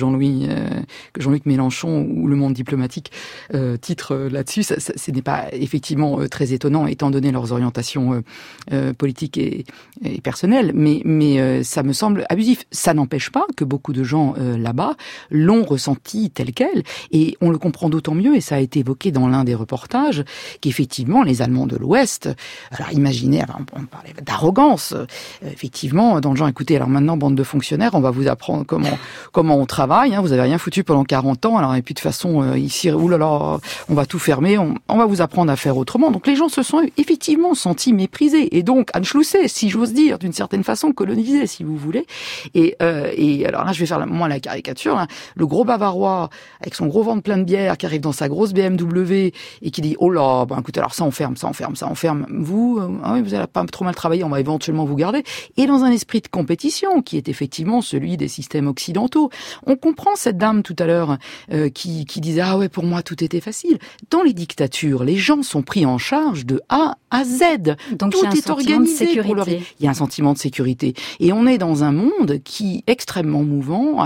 Jean-Luc Mélenchon ou Le Monde diplomatique titre là-dessus, ce n'est pas effectivement très étonnant étant donné leurs orientations politiques et personnelles, mais ça me semble abusif. Ça n'empêche pas que beaucoup de gens là-bas l'ont ressenti tel quel, et on le comprend d'autant mieux, et ça a été évoqué dans l'un des reportages, qu'effectivement les Allemands de l'Ouest, alors imaginez, on parlait d'arrogance, effectivement, dans le genre, écoutez, alors maintenant bande de fonctionnaires, on va vous apprendre comment on travaille, hein, vous avez rien foutu pendant 40 ans, alors et puis de toute façon ici, oulala, on va tout fermer, on va vous apprendre à faire autrement. Donc les gens se sont effectivement sentis méprisés, et donc Anschlussés, si j'ose dire, d'une certaine façon colonisés, si vous voulez, et alors là je vais faire moi la caricature, hein, le gros Bavarois avec son gros ventre plein de bière qui arrive dans sa grosse BMW et qui dit oh là, écoutez, alors ça on ferme, vous vous allez pas trop mal travailler, on va éventuellement vous garder, et dans un esprit de compétition qui est effectivement celui des systèmes occidentaux. On comprend cette dame tout à l'heure qui disait ah ouais, pour moi tout était facile. Dans les dictatures, les gens sont pris en charge de A à Z. Donc tout est organisé pour leur... Il y a un sentiment de sécurité, et on est dans un monde qui est extrêmement mouvant, avec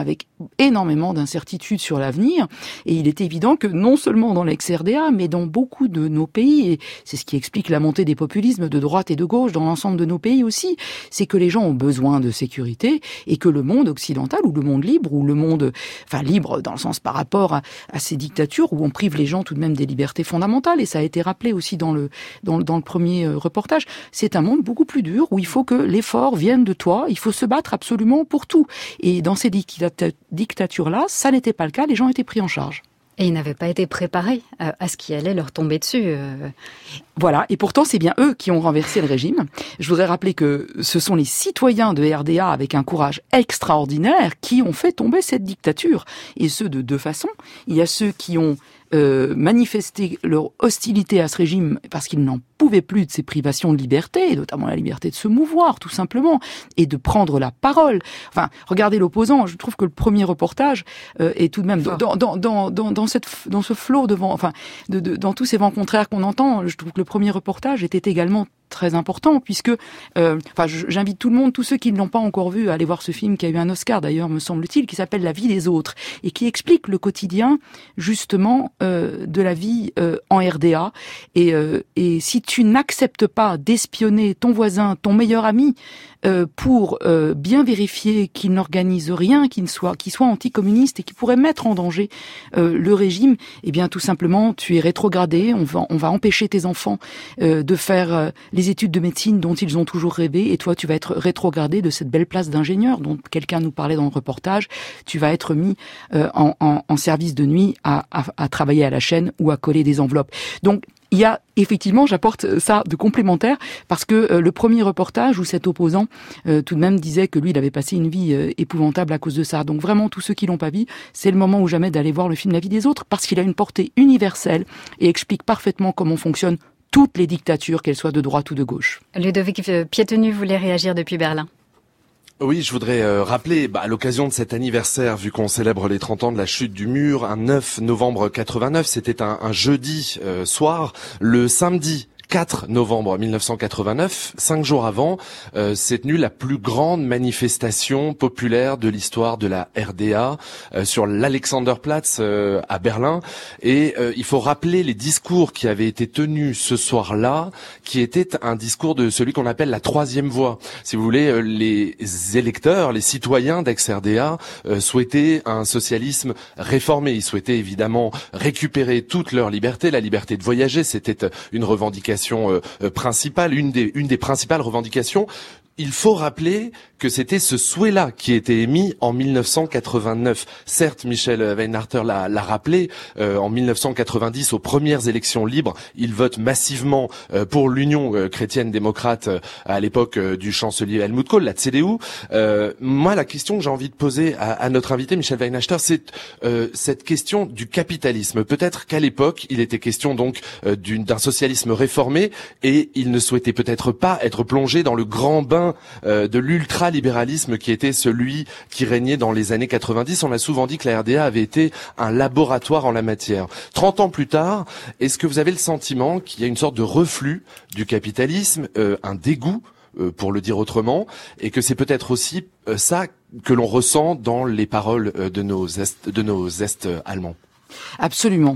énormément d'incertitudes sur l'avenir. Et il est évident que non seulement dans l'ex-RDA, mais dans beaucoup de nos pays, et c'est ce qui explique la montée des populismes de droite et de gauche dans l'ensemble de nos pays aussi, c'est que les gens ont besoin de sécurité et que le monde occidental ou le monde libre, ou le monde, enfin libre dans le sens par rapport à ces dictatures où on prive les gens tout de même des libertés fondamentales, et ça a été rappelé aussi dans le premier reportage, c'est un monde beaucoup plus dur où il faut que l'effort vienne de toi, il faut se battre absolument pour tout. Et dans ces dictatures-là, ça n'était pas le cas, les gens étaient pris en charge. Et ils n'avaient pas été préparés à ce qui allait leur tomber dessus. Voilà, et pourtant c'est bien eux qui ont renversé le régime. Je voudrais rappeler que ce sont les citoyens de RDA avec un courage extraordinaire qui ont fait tomber cette dictature. Et ce, de deux façons. Il y a ceux qui ont manifesté leur hostilité à ce régime parce qu'ils n'en pouvaient plus de ces privations de liberté, et notamment la liberté de se mouvoir, tout simplement, et de prendre la parole. Enfin, regardez l'opposant. Je trouve que le premier reportage est tout de même dans ce flot de vent, enfin, dans tous ces vents contraires qu'on entend. Je trouve que le premier reportage était également très important, puisque j'invite tout le monde, tous ceux qui ne l'ont pas encore vu, à aller voir ce film qui a eu un Oscar d'ailleurs, me semble-t-il, qui s'appelle La vie des autres, et qui explique le quotidien justement de la vie en RDA. Et si tu n'acceptes pas d'espionner ton voisin, ton meilleur ami, pour bien vérifier qu'il n'organise rien, qu'il soit anticommuniste et qui pourrait mettre en danger le régime, eh bien tout simplement tu es rétrogradé. On va empêcher tes enfants de faire les études de médecine dont ils ont toujours rêvé, et toi tu vas être rétrogradé de cette belle place d'ingénieur dont quelqu'un nous parlait dans le reportage. Tu vas être mis en service de nuit à travailler à la chaîne ou à coller des enveloppes. Donc il y a effectivement, j'apporte ça de complémentaire, parce que le premier reportage où cet opposant tout de même disait que lui, il avait passé une vie épouvantable à cause de ça. Donc vraiment, tous ceux qui l'ont pas vu, c'est le moment ou jamais d'aller voir le film La vie des autres, parce qu'il a une portée universelle et explique parfaitement comment fonctionnent toutes les dictatures, qu'elles soient de droite ou de gauche. Ludovic Piétenu voulait réagir depuis Berlin. Oui, je voudrais rappeler, à l'occasion de cet anniversaire, vu qu'on célèbre les 30 ans de la chute du mur, un 9 novembre 89, c'était un jeudi soir, le samedi 4 novembre 1989, 5 jours avant, s'est tenue la plus grande manifestation populaire de l'histoire de la RDA sur l'Alexanderplatz à Berlin. Et il faut rappeler les discours qui avaient été tenus ce soir-là, qui était un discours de celui qu'on appelle la troisième voie. Si vous voulez, les électeurs, les citoyens d'ex-RDA souhaitaient un socialisme réformé. Ils souhaitaient évidemment récupérer toute leur liberté, la liberté de voyager. C'était une revendication principale, une des principales revendications. Il faut rappeler que c'était ce souhait-là qui était émis en 1989. Certes, Michel Weinharter l'a rappelé, en 1990, aux premières élections libres, il vote massivement pour l'Union chrétienne-démocrate à l'époque du chancelier Helmut Kohl, la CDU. Moi, la question que j'ai envie de poser à notre invité, Michel Weinharter, c'est cette question du capitalisme. Peut-être qu'à l'époque, il était question donc d'un socialisme réformé, et il ne souhaitait peut-être pas être plongé dans le grand bain de l'ultralibéralisme qui était celui qui régnait dans les années 90. On a souvent dit que la RDA avait été un laboratoire en la matière. 30 ans plus tard, est-ce que vous avez le sentiment qu'il y a une sorte de reflux du capitalisme, un dégoût, pour le dire autrement, et que c'est peut-être aussi ça que l'on ressent dans les paroles de nos Est allemands? Absolument.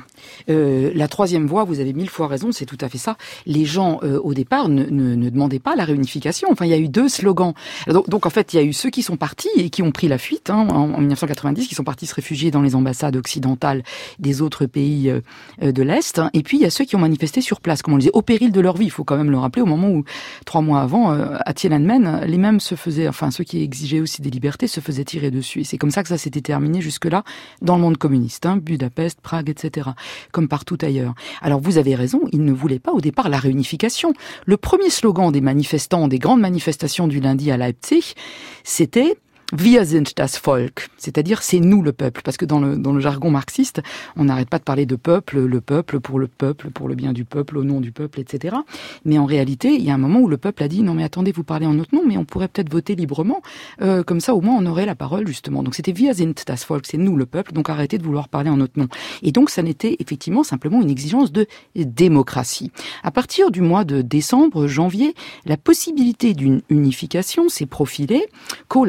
La troisième voie, vous avez 1000 fois raison, c'est tout à fait ça. Les gens, au départ, ne demandaient pas la réunification. Enfin, il y a eu deux slogans. Donc en fait, il y a eu ceux qui sont partis et qui ont pris la fuite en 1990, qui sont partis se réfugier dans les ambassades occidentales des autres pays de l'Est. Et puis, il y a ceux qui ont manifesté sur place, comme on le disait, au péril de leur vie. Il faut quand même le rappeler, au moment où, 3 mois avant, à Tiananmen, les mêmes se faisaient, enfin, ceux qui exigeaient aussi des libertés se faisaient tirer dessus. Et c'est comme ça que ça s'était terminé jusque-là dans le monde communiste. Budapest, Prague, etc., comme partout ailleurs. Alors vous avez raison, ils ne voulaient pas au départ la réunification. Le premier slogan des manifestants, des grandes manifestations du lundi à Leipzig, c'était Wir sind das Volk, c'est-à-dire c'est nous le peuple, parce que dans le jargon marxiste, on n'arrête pas de parler de peuple, le peuple, pour le bien du peuple, au nom du peuple, etc. Mais en réalité, il y a un moment où le peuple a dit non mais attendez, vous parlez en notre nom, mais on pourrait peut-être voter librement, comme ça au moins on aurait la parole justement. Donc c'était Wir sind das Volk, c'est nous le peuple, donc arrêtez de vouloir parler en notre nom. Et donc ça n'était effectivement simplement une exigence de démocratie. À partir du mois de décembre, janvier, la possibilité d'une unification s'est profilée. Kohl a beaucoup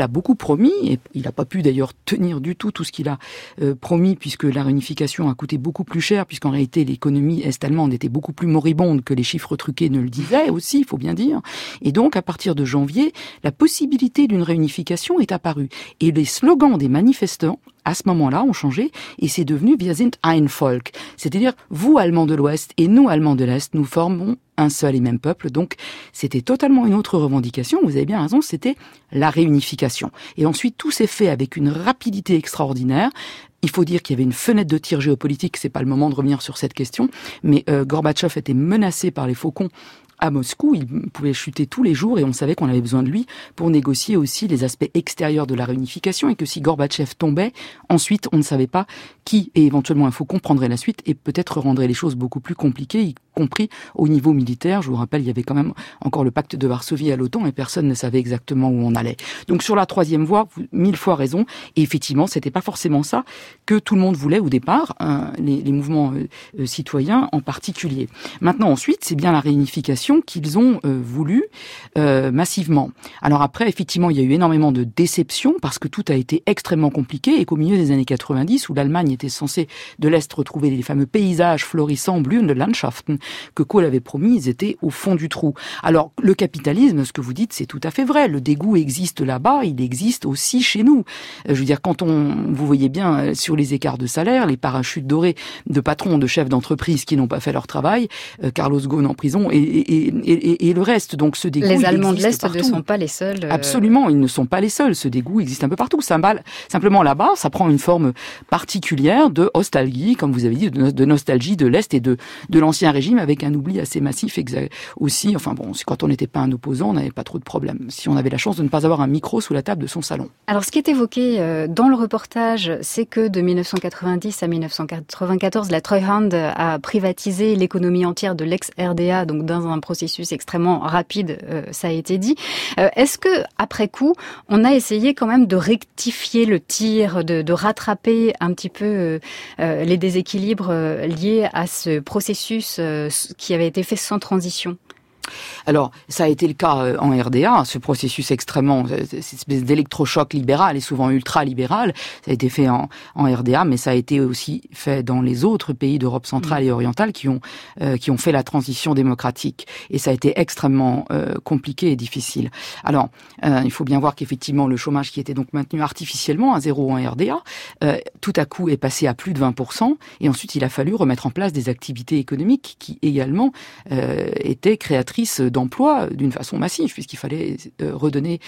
promis, et il n'a pas pu d'ailleurs tenir du tout ce qu'il a promis, puisque la réunification a coûté beaucoup plus cher, puisqu'en réalité l'économie est-allemande était beaucoup plus moribonde que les chiffres truqués ne le disaient aussi, il faut bien dire. Et donc à partir de janvier, la possibilité d'une réunification est apparue. Et les slogans des manifestants à ce moment-là, ont changé et c'est devenu « Wir sind ein Volk », c'est-à-dire vous, Allemands de l'Ouest, et nous, Allemands de l'Est, nous formons un seul et même peuple. Donc, c'était totalement une autre revendication. Vous avez bien raison, c'était la réunification. Et ensuite, tout s'est fait avec une rapidité extraordinaire. Il faut dire qu'il y avait une fenêtre de tir géopolitique, c'est pas le moment de revenir sur cette question, mais Gorbatchev était menacé par les faucons à Moscou, il pouvait chuter tous les jours et on savait qu'on avait besoin de lui pour négocier aussi les aspects extérieurs de la réunification et que si Gorbatchev tombait, ensuite on ne savait pas qui et éventuellement un faucon prendrait la suite et peut-être rendrait les choses beaucoup plus compliquées, y compris au niveau militaire. Je vous rappelle, il y avait quand même encore le pacte de Varsovie à l'OTAN et personne ne savait exactement où on allait. Donc sur la troisième voie, 1000 fois raison, et effectivement, c'était pas forcément ça que tout le monde voulait au départ, les mouvements citoyens en particulier. Maintenant, ensuite, c'est bien la réunification qu'ils ont voulu massivement. Alors après, effectivement, il y a eu énormément de déceptions parce que tout a été extrêmement compliqué et qu'au milieu des années 90, où l'Allemagne était censée de l'Est retrouver les fameux paysages florissants, blühende Landschaften, que Kohl avait promis, ils étaient au fond du trou. Alors, le capitalisme, ce que vous dites, c'est tout à fait vrai. Le dégoût existe là-bas, il existe aussi chez nous. Je veux dire, quand vous voyez bien sur les écarts de salaire, les parachutes dorés de patrons, de chefs d'entreprise qui n'ont pas fait leur travail, Carlos Ghosn en prison et le reste. Donc ce dégoût, les Allemands de l'Est ne sont pas les seuls. Absolument, ils ne sont pas les seuls. Ce dégoût existe un peu partout. Simplement là-bas, ça prend une forme particulière de nostalgie, comme vous avez dit, de nostalgie de l'Est et de l'ancien régime, avec un oubli assez massif aussi. Enfin bon, quand on n'était pas un opposant, on n'avait pas trop de problèmes. Si on avait la chance de ne pas avoir un micro sous la table de son salon. Alors ce qui est évoqué dans le reportage, c'est que de 1990 à 1994, la Treuhand a privatisé l'économie entière de l'ex-RDA, donc dans un processus extrêmement rapide, ça a été dit. Est-ce que, après coup, on a essayé quand même de rectifier le tir, de rattraper un petit peu les déséquilibres liés à ce processus qui avait été fait sans transition ? Alors, ça a été le cas en RDA, ce processus extrêmement, cette espèce d'électrochoc libéral et souvent ultra-libéral, ça a été fait en RDA, mais ça a été aussi fait dans les autres pays d'Europe centrale et orientale qui ont fait la transition démocratique. Et ça a été extrêmement compliqué et difficile. Alors, il faut bien voir qu'effectivement, le chômage qui était donc maintenu artificiellement à 0 en RDA, tout à coup est passé à plus de 20%, et ensuite il a fallu remettre en place des activités économiques qui également étaient créatrices d'emplois d'une façon massive, puisqu'il fallait redonner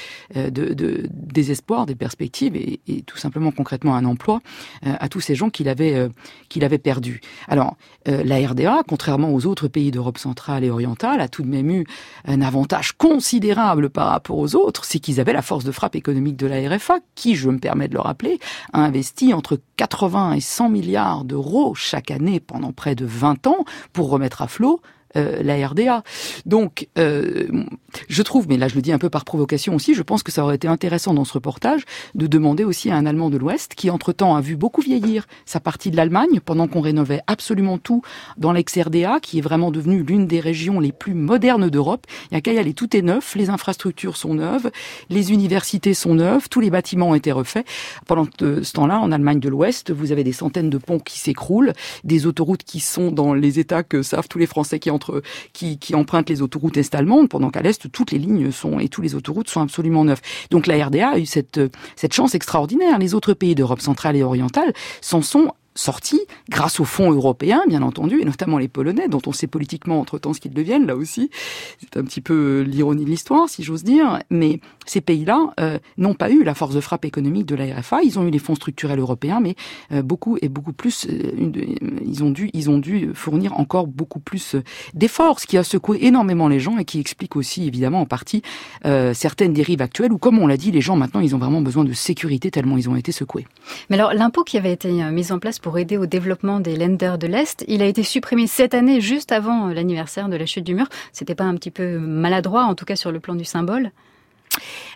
des espoirs, des perspectives et tout simplement concrètement un emploi à tous ces gens qu'il avait perdus. Alors, la RDA, contrairement aux autres pays d'Europe centrale et orientale, a tout de même eu un avantage considérable par rapport aux autres, c'est qu'ils avaient la force de frappe économique de la RFA, qui, je me permets de le rappeler, a investi entre 80 et 100 milliards d'euros chaque année pendant près de 20 ans pour remettre à flot la RDA. Donc, je trouve, mais là je le dis un peu par provocation aussi, je pense que ça aurait été intéressant dans ce reportage de demander aussi à un Allemand de l'Ouest qui entre-temps a vu beaucoup vieillir sa partie de l'Allemagne pendant qu'on rénovait absolument tout dans l'ex-RDA, qui est vraiment devenue l'une des régions les plus modernes d'Europe. Il n'y a qu'à y aller, tout est neuf, les infrastructures sont neuves, les universités sont neuves, tous les bâtiments ont été refaits. Pendant ce temps-là, en Allemagne de l'Ouest, vous avez des centaines de ponts qui s'écroulent, des autoroutes qui sont dans les états que savent tous les Français qui empruntent les autoroutes est-allemandes, pendant qu'à l'Est, toutes les lignes et tous les autoroutes sont absolument neufs. Donc la RDA a eu cette chance extraordinaire. Les autres pays d'Europe centrale et orientale s'en sont sortis grâce aux fonds européens, bien entendu, et notamment les Polonais, dont on sait politiquement entre-temps ce qu'ils deviennent, là aussi. C'est un petit peu l'ironie de l'histoire, si j'ose dire. Mais ces pays-là n'ont pas eu la force de frappe économique de la RFA. Ils ont eu les fonds structurels européens, mais beaucoup plus, ils ont dû fournir encore beaucoup plus d'efforts, ce qui a secoué énormément les gens et qui explique aussi, évidemment, en partie, certaines dérives actuelles où, comme on l'a dit, les gens, maintenant, ils ont vraiment besoin de sécurité tellement ils ont été secoués. Mais alors, l'impôt qui avait été mis en place pour aider au développement des Länder de l'Est, il a été supprimé cette année, juste avant l'anniversaire de la chute du mur. C'était pas un petit peu maladroit, en tout cas sur le plan du symbole ?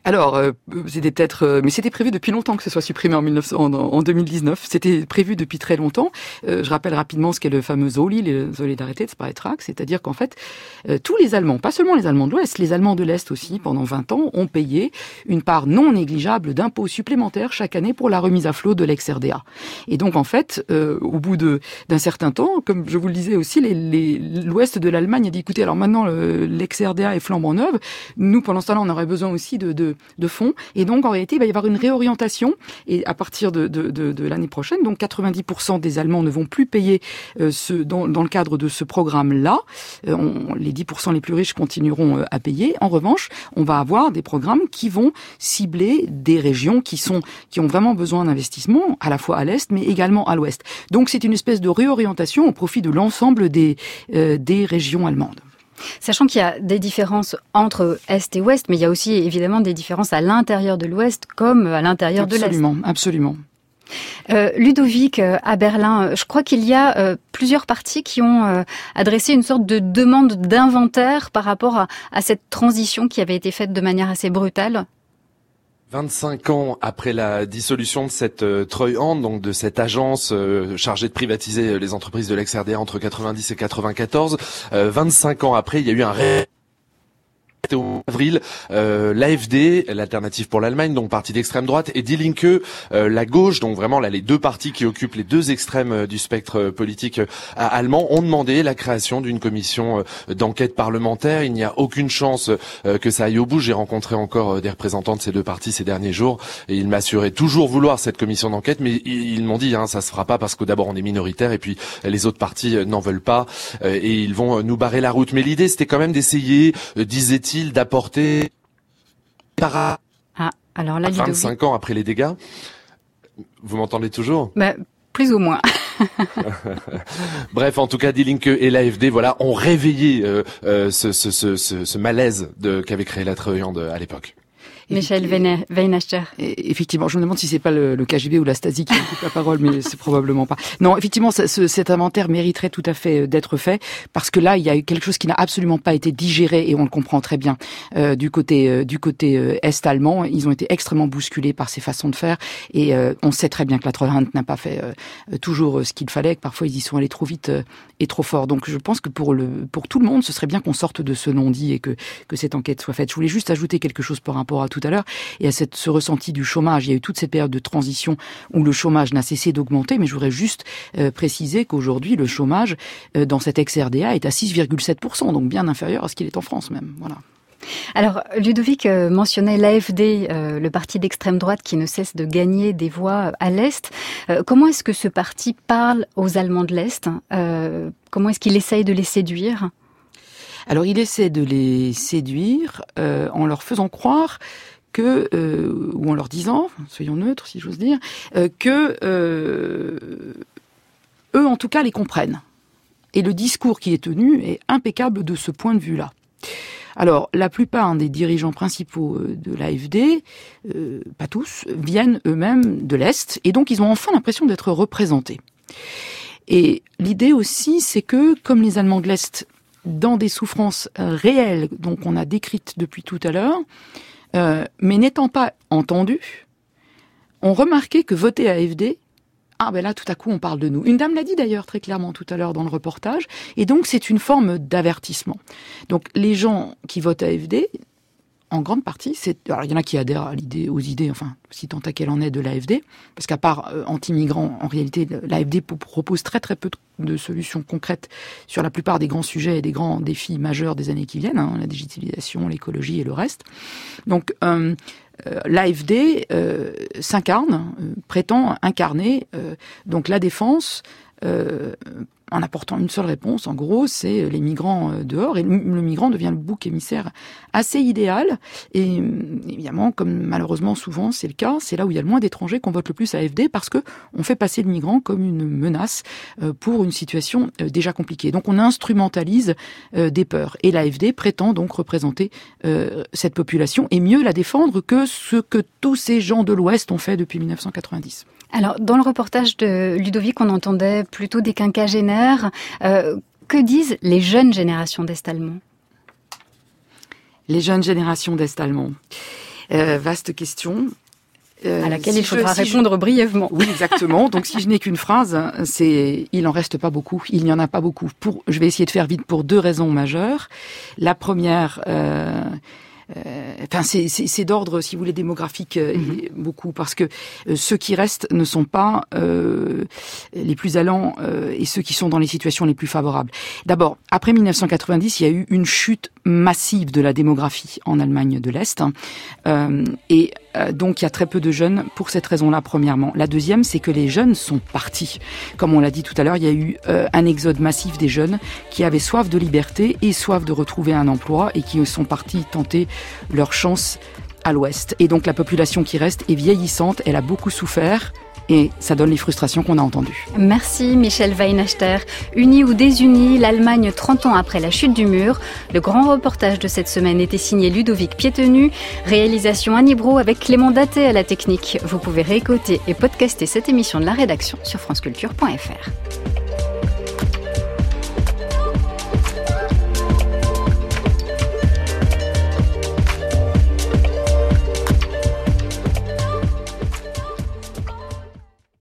Alors, c'était peut-être, mais c'était prévu depuis longtemps que ce soit supprimé en 2019. C'était prévu depuis très longtemps. Je rappelle rapidement ce qu'est le fameux ZOLI, le Solidaritätsbeitrag, c'est-à-dire qu'en fait, tous les Allemands, pas seulement les Allemands de l'Ouest, les Allemands de l'Est aussi, pendant 20 ans, ont payé une part non négligeable d'impôts supplémentaires chaque année pour la remise à flot de l'ex-RDA. Et donc, en fait, au bout d'un certain temps, comme je vous le disais aussi, l'Ouest de l'Allemagne a dit, écoutez, alors maintenant, l'ex-RDA est flambant neuve. Nous, pendant ce temps-là, on aurait besoin aussi de fonds. Et donc, en réalité, il va y avoir une réorientation. Et à partir de l'année prochaine, donc 90% des Allemands ne vont plus payer dans le cadre de ce programme-là. Les 10% les plus riches continueront à payer. En revanche, on va avoir des programmes qui vont cibler des régions qui ont vraiment besoin d'investissement, à la fois à l'Est, mais également à l'Ouest. Donc, c'est une espèce de réorientation au profit de l'ensemble des régions allemandes. Sachant qu'il y a des différences entre Est et Ouest, mais il y a aussi évidemment des différences à l'intérieur de l'Ouest comme à l'intérieur de l'Est. Absolument. Ludovic, à Berlin, je crois qu'il y a plusieurs partis qui ont adressé une sorte de demande d'inventaire par rapport à cette transition qui avait été faite de manière assez brutale. 25 ans après la dissolution de cette Treuhand, donc de cette agence chargée de privatiser les entreprises de l'ex-RDA entre 90 et 94, 25 ans après, il y a eu un en avril, l'AfD, l'Alternative pour l'Allemagne, donc parti d'extrême droite, et Die Linke, la gauche, donc vraiment là les deux partis qui occupent les deux extrêmes du spectre politique allemand, ont demandé la création d'une commission d'enquête parlementaire. Il n'y a aucune chance que ça aille au bout. J'ai rencontré encore des représentants de ces deux partis ces derniers jours, et ils m'assuraient toujours vouloir cette commission d'enquête, mais ils m'ont dit ça se fera pas parce que d'abord on est minoritaire et puis les autres partis n'en veulent pas, et ils vont nous barrer la route. Mais l'idée c'était quand même d'essayer, disait-il, d'apporter alors là, 25 ans après les dégâts. Vous m'entendez toujours ? Plus ou moins. Bref, en tout cas, Die Linke et l'AfD, ont réveillé ce malaise qu'avait créé la Treuhand à l'époque. Michel Weinachter. Effectivement, je me demande si c'est pas le KGB ou la Stasi qui coupe la parole, mais c'est probablement pas. Non, effectivement, cet inventaire mériterait tout à fait d'être fait, parce que là, il y a eu quelque chose qui n'a absolument pas été digéré, et on le comprend très bien, du côté est allemand. Ils ont été extrêmement bousculés par ces façons de faire, et on sait très bien que la Treuhand n'a pas fait toujours ce qu'il fallait, que parfois ils y sont allés trop vite et trop fort. Donc je pense que pour tout le monde, ce serait bien qu'on sorte de ce non-dit et que cette enquête soit faite. Je voulais juste ajouter quelque chose par rapport à tout à l'heure, et à ce ressenti du chômage. Il y a eu toute cette période de transition où le chômage n'a cessé d'augmenter, mais je voudrais juste préciser qu'aujourd'hui, le chômage dans cette ex-RDA est à 6,7%, donc bien inférieur à ce qu'il est en France même. Voilà. Alors, Ludovic mentionnait l'AfD, le parti d'extrême droite qui ne cesse de gagner des voix à l'Est. Comment est-ce que ce parti parle aux Allemands de l'Est ? Comment est-ce qu'il essaye de les séduire ? Alors, il essaie de les séduire en leur faisant croire ou en leur disant, soyons neutres si j'ose dire, que eux en tout cas les comprennent. Et le discours qui est tenu est impeccable de ce point de vue-là. Alors, la plupart des dirigeants principaux de l'AfD, pas tous, viennent eux-mêmes de l'Est, et donc ils ont enfin l'impression d'être représentés. Et l'idée aussi, c'est que, comme les Allemands de l'Est, dans des souffrances réelles, donc on a décrites depuis tout à l'heure, mais n'étant pas entendus, ont remarqué que voter AfD, là tout à coup on parle de nous. Une dame l'a dit d'ailleurs très clairement tout à l'heure dans le reportage, et donc c'est une forme d'avertissement. Donc les gens qui votent AfD, en grande partie, alors il y en a qui adhèrent aux idées, enfin, si tant est qu'elle en est, de l'AfD, parce qu'à part anti-migrants, en réalité, l'AfD propose très très peu de solutions concrètes sur la plupart des grands sujets et des grands défis majeurs des années qui viennent, la digitalisation, l'écologie et le reste. Donc, l'AfD prétend incarner donc la défense en apportant une seule réponse, en gros, c'est les migrants dehors, et le migrant devient le bouc émissaire assez idéal, et évidemment, comme malheureusement souvent c'est le cas, c'est là où il y a le moins d'étrangers qu'on vote le plus à AfD, parce que on fait passer le migrant comme une menace pour une situation déjà compliquée. Donc on instrumentalise des peurs, et l'AfD prétend donc représenter cette population, et mieux la défendre que ce que tous ces gens de l'Ouest ont fait depuis 1990. Alors, dans le reportage de Ludovic, on entendait plutôt des quinquagénaires. Que disent les jeunes générations d'Est allemands ? Les jeunes générations d'Est allemands. Vaste question. À laquelle il faudra répondre brièvement. Oui, exactement. Donc, si je n'ai qu'une phrase, c'est « il n'en reste pas beaucoup ». Il n'y en a pas beaucoup. Je vais essayer de faire vite pour 2 raisons majeures. La première... c'est d'ordre, si vous voulez, démographique beaucoup, parce que ceux qui restent ne sont pas les plus allants et ceux qui sont dans les situations les plus favorables. D'abord, après 1990, il y a eu une chute massive de la démographie en Allemagne de l'Est, donc il y a très peu de jeunes pour cette raison-là, premièrement. La deuxième, c'est que les jeunes sont partis. Comme on l'a dit tout à l'heure, il y a eu un exode massif des jeunes qui avaient soif de liberté et soif de retrouver un emploi et qui sont partis tenter leur chance à l'Ouest. Et donc la population qui reste est vieillissante, elle a beaucoup souffert et ça donne les frustrations qu'on a entendues. Merci Michel Weinachter. Unis ou désunis, l'Allemagne 30 ans après la chute du mur. Le grand reportage de cette semaine était signé Ludovic Piétenu. Réalisation Annie Brault avec Clément Daté à la technique. Vous pouvez réécouter et podcaster cette émission de la rédaction sur franceculture.fr.